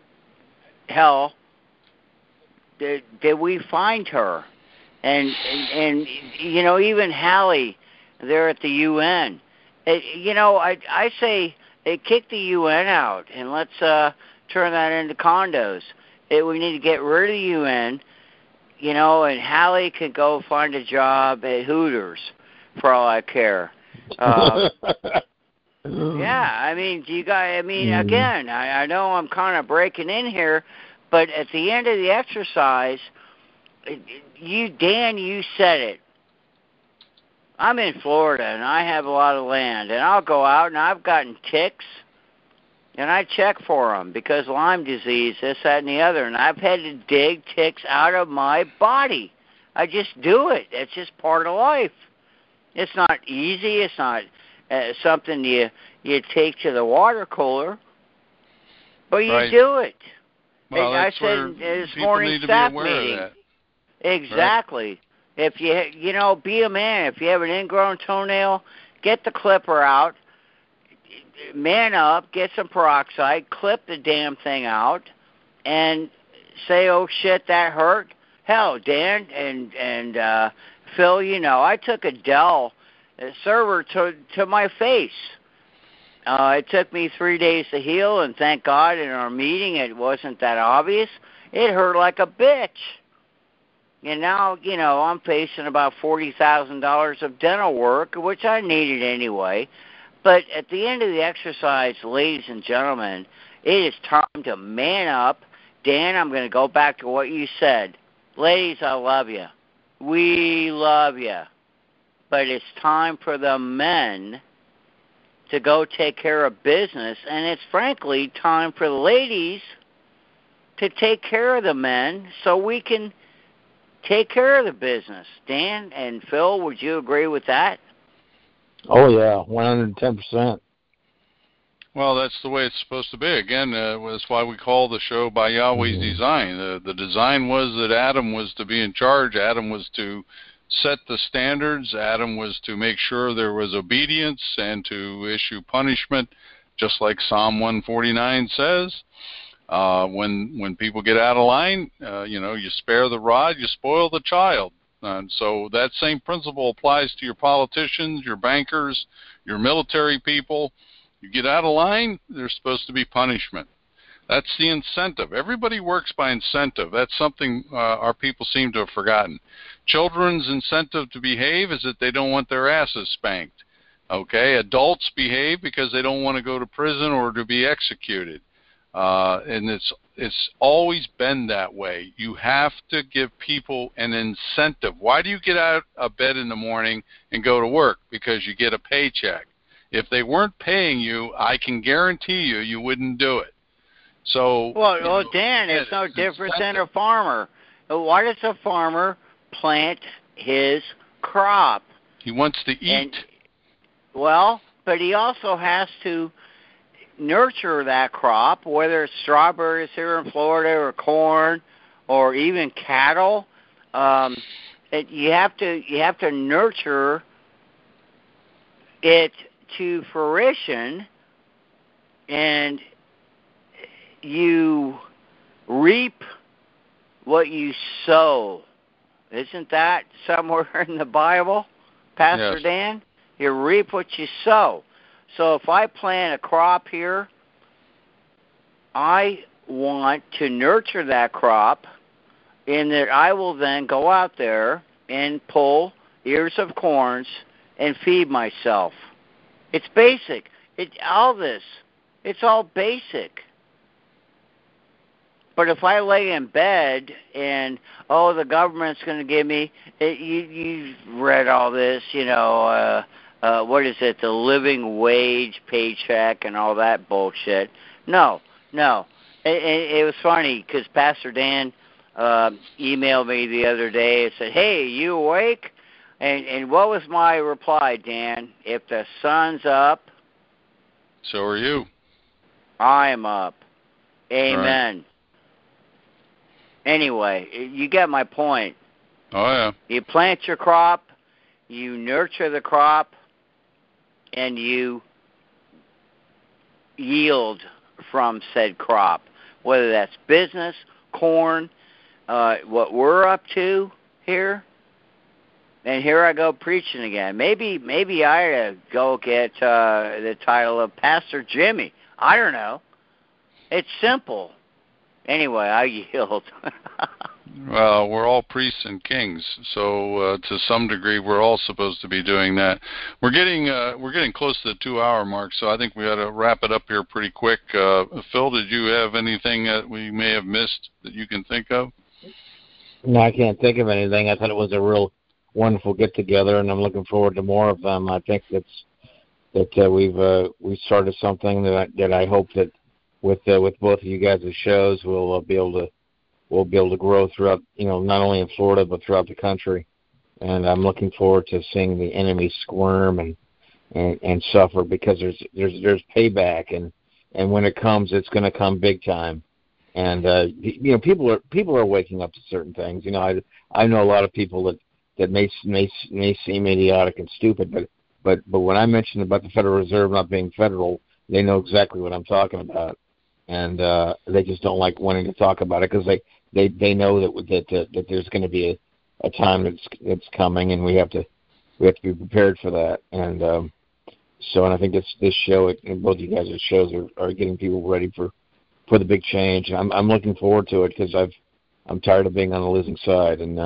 hell did we find her? And even Hallie there at the UN. I say kick the UN out and let's turn that into condos. We need to get rid of the UN, and Hallie could go find a job at Hooters for all I care. Yeah, I mean, again, I know I'm kind of breaking in here, But at the end of the exercise, Dan, you said it. I'm in Florida, and I have a lot of land, and I'll go out, and I've gotten ticks, and I check for them because Lyme disease, this, that, and the other, and I've had to dig ticks out of my body. I just do it. It's just part of life. It's not easy. It's not something you take to the water cooler, but you do it. Well, I said this morning's staff meeting. Exactly. Right. If you be a man. If you have an ingrown toenail, get the clipper out, man up, get some peroxide, clip the damn thing out, and say, "Oh shit, that hurt." Hell, Dan and Phil, I took a Dell server to my face. It took me 3 days to heal, and thank God in our meeting it wasn't that obvious. It hurt like a bitch. And now, I'm facing about $40,000 of dental work, which I needed anyway. But at the end of the exercise, ladies and gentlemen, it is time to man up. Dan, I'm going to go back to what you said. Ladies, I love you. We love you. But it's time for the men to go take care of business. And it's frankly time for the ladies to take care of the men so we can take care of the business. Dan and Phil, would you agree with that? Oh, yeah, 110%. Well, that's the way it's supposed to be. Again, that's why we call the show By Yahweh's Design. The design was that Adam was to be in charge. Adam was to set the standards. Adam was to make sure there was obedience and to issue punishment, just like Psalm 149 says. When people get out of line, you spare the rod, you spoil the child. And so that same principle applies to your politicians, your bankers, your military people. You get out of line, there's supposed to be punishment. That's the incentive. Everybody works by incentive. That's something our people seem to have forgotten. Children's incentive to behave is that they don't want their asses spanked. Okay? Adults behave because they don't want to go to prison or to be executed. And it's always been that way. You have to give people an incentive. Why do you get out of bed in the morning and go to work? Because you get a paycheck. If they weren't paying you, I can guarantee you wouldn't do it. So, well, Dan, it's no different than a farmer. Why does a farmer plant his crop? He wants to eat. But he also has to nurture that crop, whether it's strawberries here in Florida or corn or even cattle. You have to nurture it to fruition, and you reap what you sow. Isn't that somewhere in the Bible, Pastor Yes. Dan? You reap what you sow. So if I plant a crop here, I want to nurture that crop in that I will then go out there and pull ears of corns and feed myself. It's basic. It's all basic. But if I lay in bed and, the government's going to give me, you've read all this, what is it, the living wage paycheck and all that bullshit. No. It was funny because Pastor Dan emailed me the other day and said, "Hey, you awake?" And what was my reply, Dan? If the sun's up, so are you. I am up. Amen. Right. Anyway, you get my point. Oh, yeah. You plant your crop, you nurture the crop, and you yield from said crop, whether that's business, corn, what we're up to here. And here I go preaching again. Maybe I ought to go get the title of Pastor Jimmy. I don't know. It's simple. Anyway, I yield. Well, we're all priests and kings, so to some degree, we're all supposed to be doing that. We're getting close to the 2-hour mark, so I think we ought to wrap it up here pretty quick. Phil, did you have anything that we may have missed that you can think of? No, I can't think of anything. I thought it was a real wonderful get together, and I'm looking forward to more of them. I think we've started something that I hope that with both of you guys' shows we'll be able to grow throughout, not only in Florida but throughout the country. And I'm looking forward to seeing the enemy squirm and suffer, because there's payback, and when it comes, it's going to come big time. And people are waking up to certain things. I know a lot of people that may seem idiotic and stupid, but when I mention about the Federal Reserve not being federal, they know exactly what I'm talking about, and they just don't like wanting to talk about it, because they know that there's going to be a time that's coming, and we have to be prepared for that. And I think this show and both you guys' shows are getting people ready for the big change. I'm looking forward to it, because I'm tired of being on the losing side, and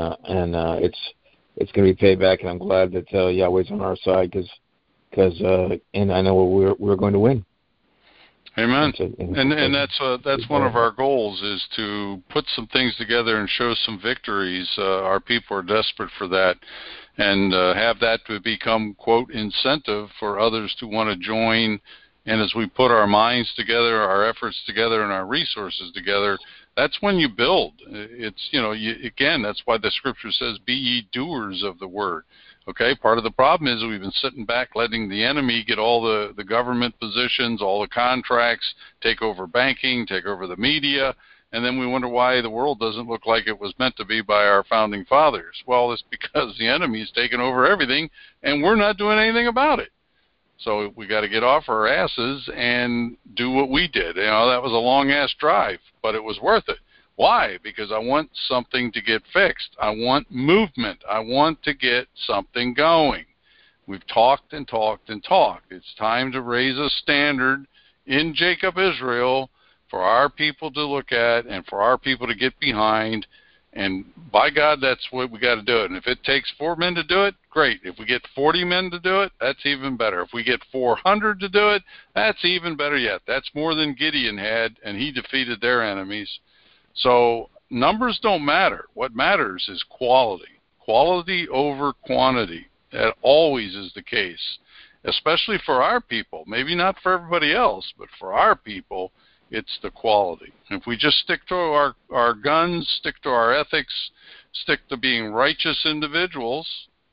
it's going to be payback, and I'm glad that Yahweh's on our side, because and I know we're going to win. Amen. And that's one of our goals, is to put some things together and show some victories. Our people are desperate for that, and have that to become, quote, incentive for others to want to join. And as we put our minds together, our efforts together, and our resources together, that's when you build. It's, again, that's why the scripture says, be ye doers of the word. Okay, part of the problem is we've been sitting back letting the enemy get all the government positions, all the contracts, take over banking, take over the media, and then we wonder why the world doesn't look like it was meant to be by our founding fathers. Well, it's because the enemy's taken over everything, and we're not doing anything about it. So we got to get off our asses and do what we did. That was a long-ass drive, but it was worth it. Why? Because I want something to get fixed. I want movement. I want to get something going. We've talked and talked and talked. It's time to raise a standard in Jacob Israel for our people to look at and for our people to get behind. And by God, that's what we got to do it. And if it takes 4 men to do it, great. If we get 40 men to do it, that's even better. If we get 400 to do it, that's even better yet. That's more than Gideon had, and he defeated their enemies. So numbers don't matter. What matters is quality. Quality over quantity. That always is the case, especially for our people. Maybe not for everybody else, but for our people, it's the quality. If we just stick to our guns, stick to our ethics, stick to being righteous individuals,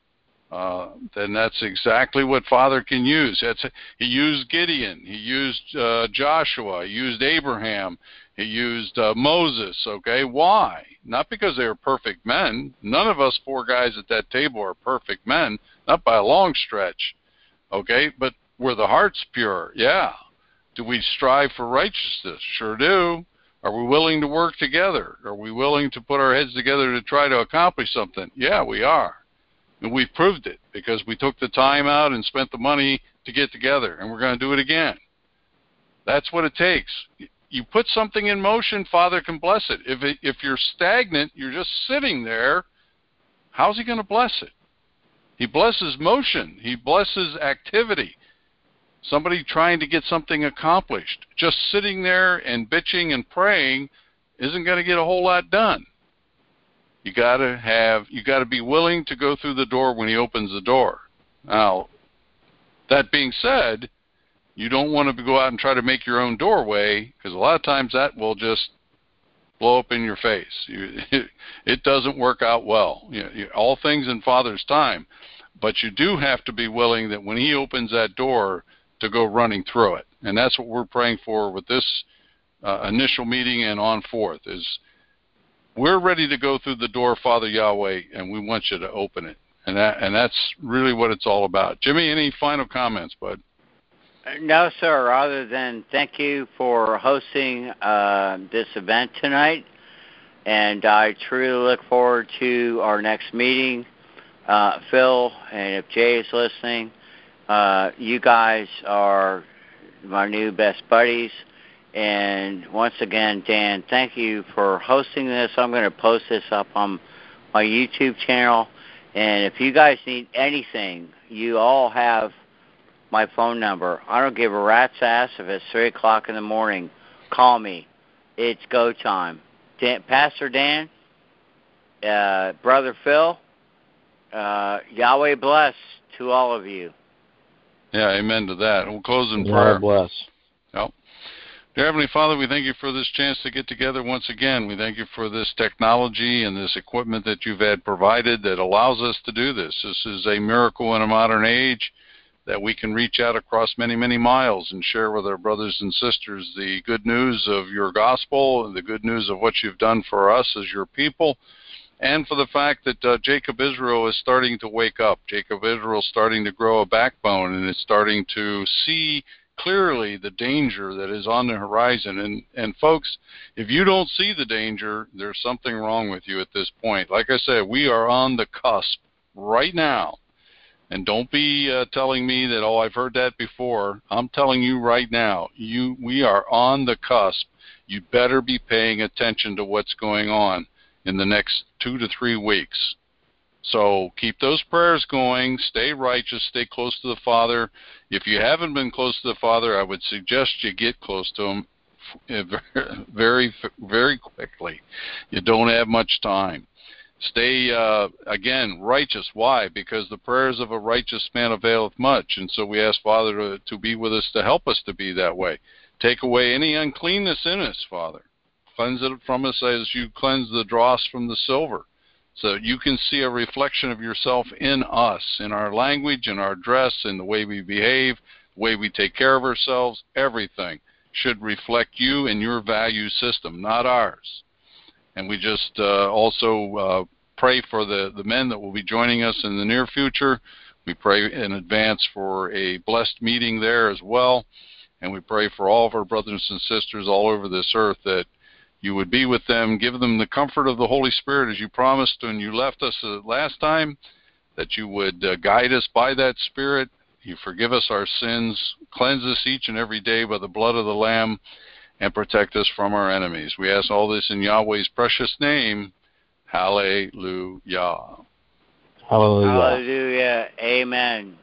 then that's exactly what Father can use. He used Gideon. He used Joshua. He used Abraham. He used Moses. Okay, why? Not because they were perfect men. None of us 4 guys at that table are perfect men, not by a long stretch. Okay, but were the hearts pure? Yeah. Do we strive for righteousness? Sure do. Are we willing to work together? Are we willing to put our heads together to try to accomplish something? Yeah, we are. And we've proved it, because we took the time out and spent the money to get together, and we're going to do it again. That's what it takes. You put something in motion, Father can bless it. If you're stagnant, you're just sitting there, how's he going to bless it? He blesses motion. He blesses activity. Somebody trying to get something accomplished. Just sitting there and bitching and praying isn't going to get a whole lot done. You got to be willing to go through the door when he opens the door. Now, that being said, you don't want to go out and try to make your own doorway, because a lot of times that will just blow up in your face. It doesn't work out well. All things in Father's time, but you do have to be willing that when he opens that door, to go running through it. And that's what we're praying for with this initial meeting and on forth, is we're ready to go through the door, Father Yahweh, and we want you to open it. And that's really what it's all about. Jimmy, any final comments, bud? No, sir, other than thank you for hosting this event tonight. And I truly look forward to our next meeting. Phil, and if Jay is listening, you guys are my new best buddies, And once again, Dan, thank you for hosting this. I'm going to post this up on my YouTube channel. And if you guys need anything, you all have my phone number. I don't give a rat's ass if it's 3 o'clock in the morning. Call me. It's go time. Pastor Dan, Brother Phil, Yahweh bless to all of you. Yeah, amen to that. We'll close in prayer. God bless. Yep. Dear Heavenly Father, we thank you for this chance to get together once again. We thank you for this technology and this equipment that you've had provided that allows us to do this. This is a miracle in a modern age that we can reach out across many, many miles and share with our brothers and sisters the good news of your gospel and the good news of what you've done for us as your people, and for the fact that Jacob Israel is starting to wake up. Jacob Israel is starting to grow a backbone and is starting to see clearly the danger that is on the horizon. And folks, if you don't see the danger, there's something wrong with you at this point. Like I said, we are on the cusp right now. And don't be telling me that, oh, I've heard that before. I'm telling you right now, we are on the cusp. You better be paying attention to what's going on in the next 2 to 3 weeks. So keep those prayers going. Stay righteous. Stay close to the Father. If you haven't been close to the Father, I would suggest you get close to Him very, very quickly. You don't have much time. Stay, again, righteous. Why? Because the prayers of a righteous man availeth much. And so we ask Father to be with us, to help us to be that way. Take away any uncleanness in us, Father. Cleanse it from us as you cleanse the dross from the silver, so that you can see a reflection of yourself in us, in our language, in our dress, in the way we behave, the way we take care of ourselves. Everything should reflect you and your value system, not ours. And we just also pray for the men that will be joining us in the near future. We pray in advance for a blessed meeting there as well. And we pray for all of our brothers and sisters all over this earth that you would be with them, give them the comfort of the Holy Spirit as you promised when you left us last time, that you would guide us by that Spirit. You forgive us our sins, cleanse us each and every day by the blood of the Lamb, and protect us from our enemies. We ask all this in Yahweh's precious name. Hallelujah. Hallelujah. Hallelujah. Amen.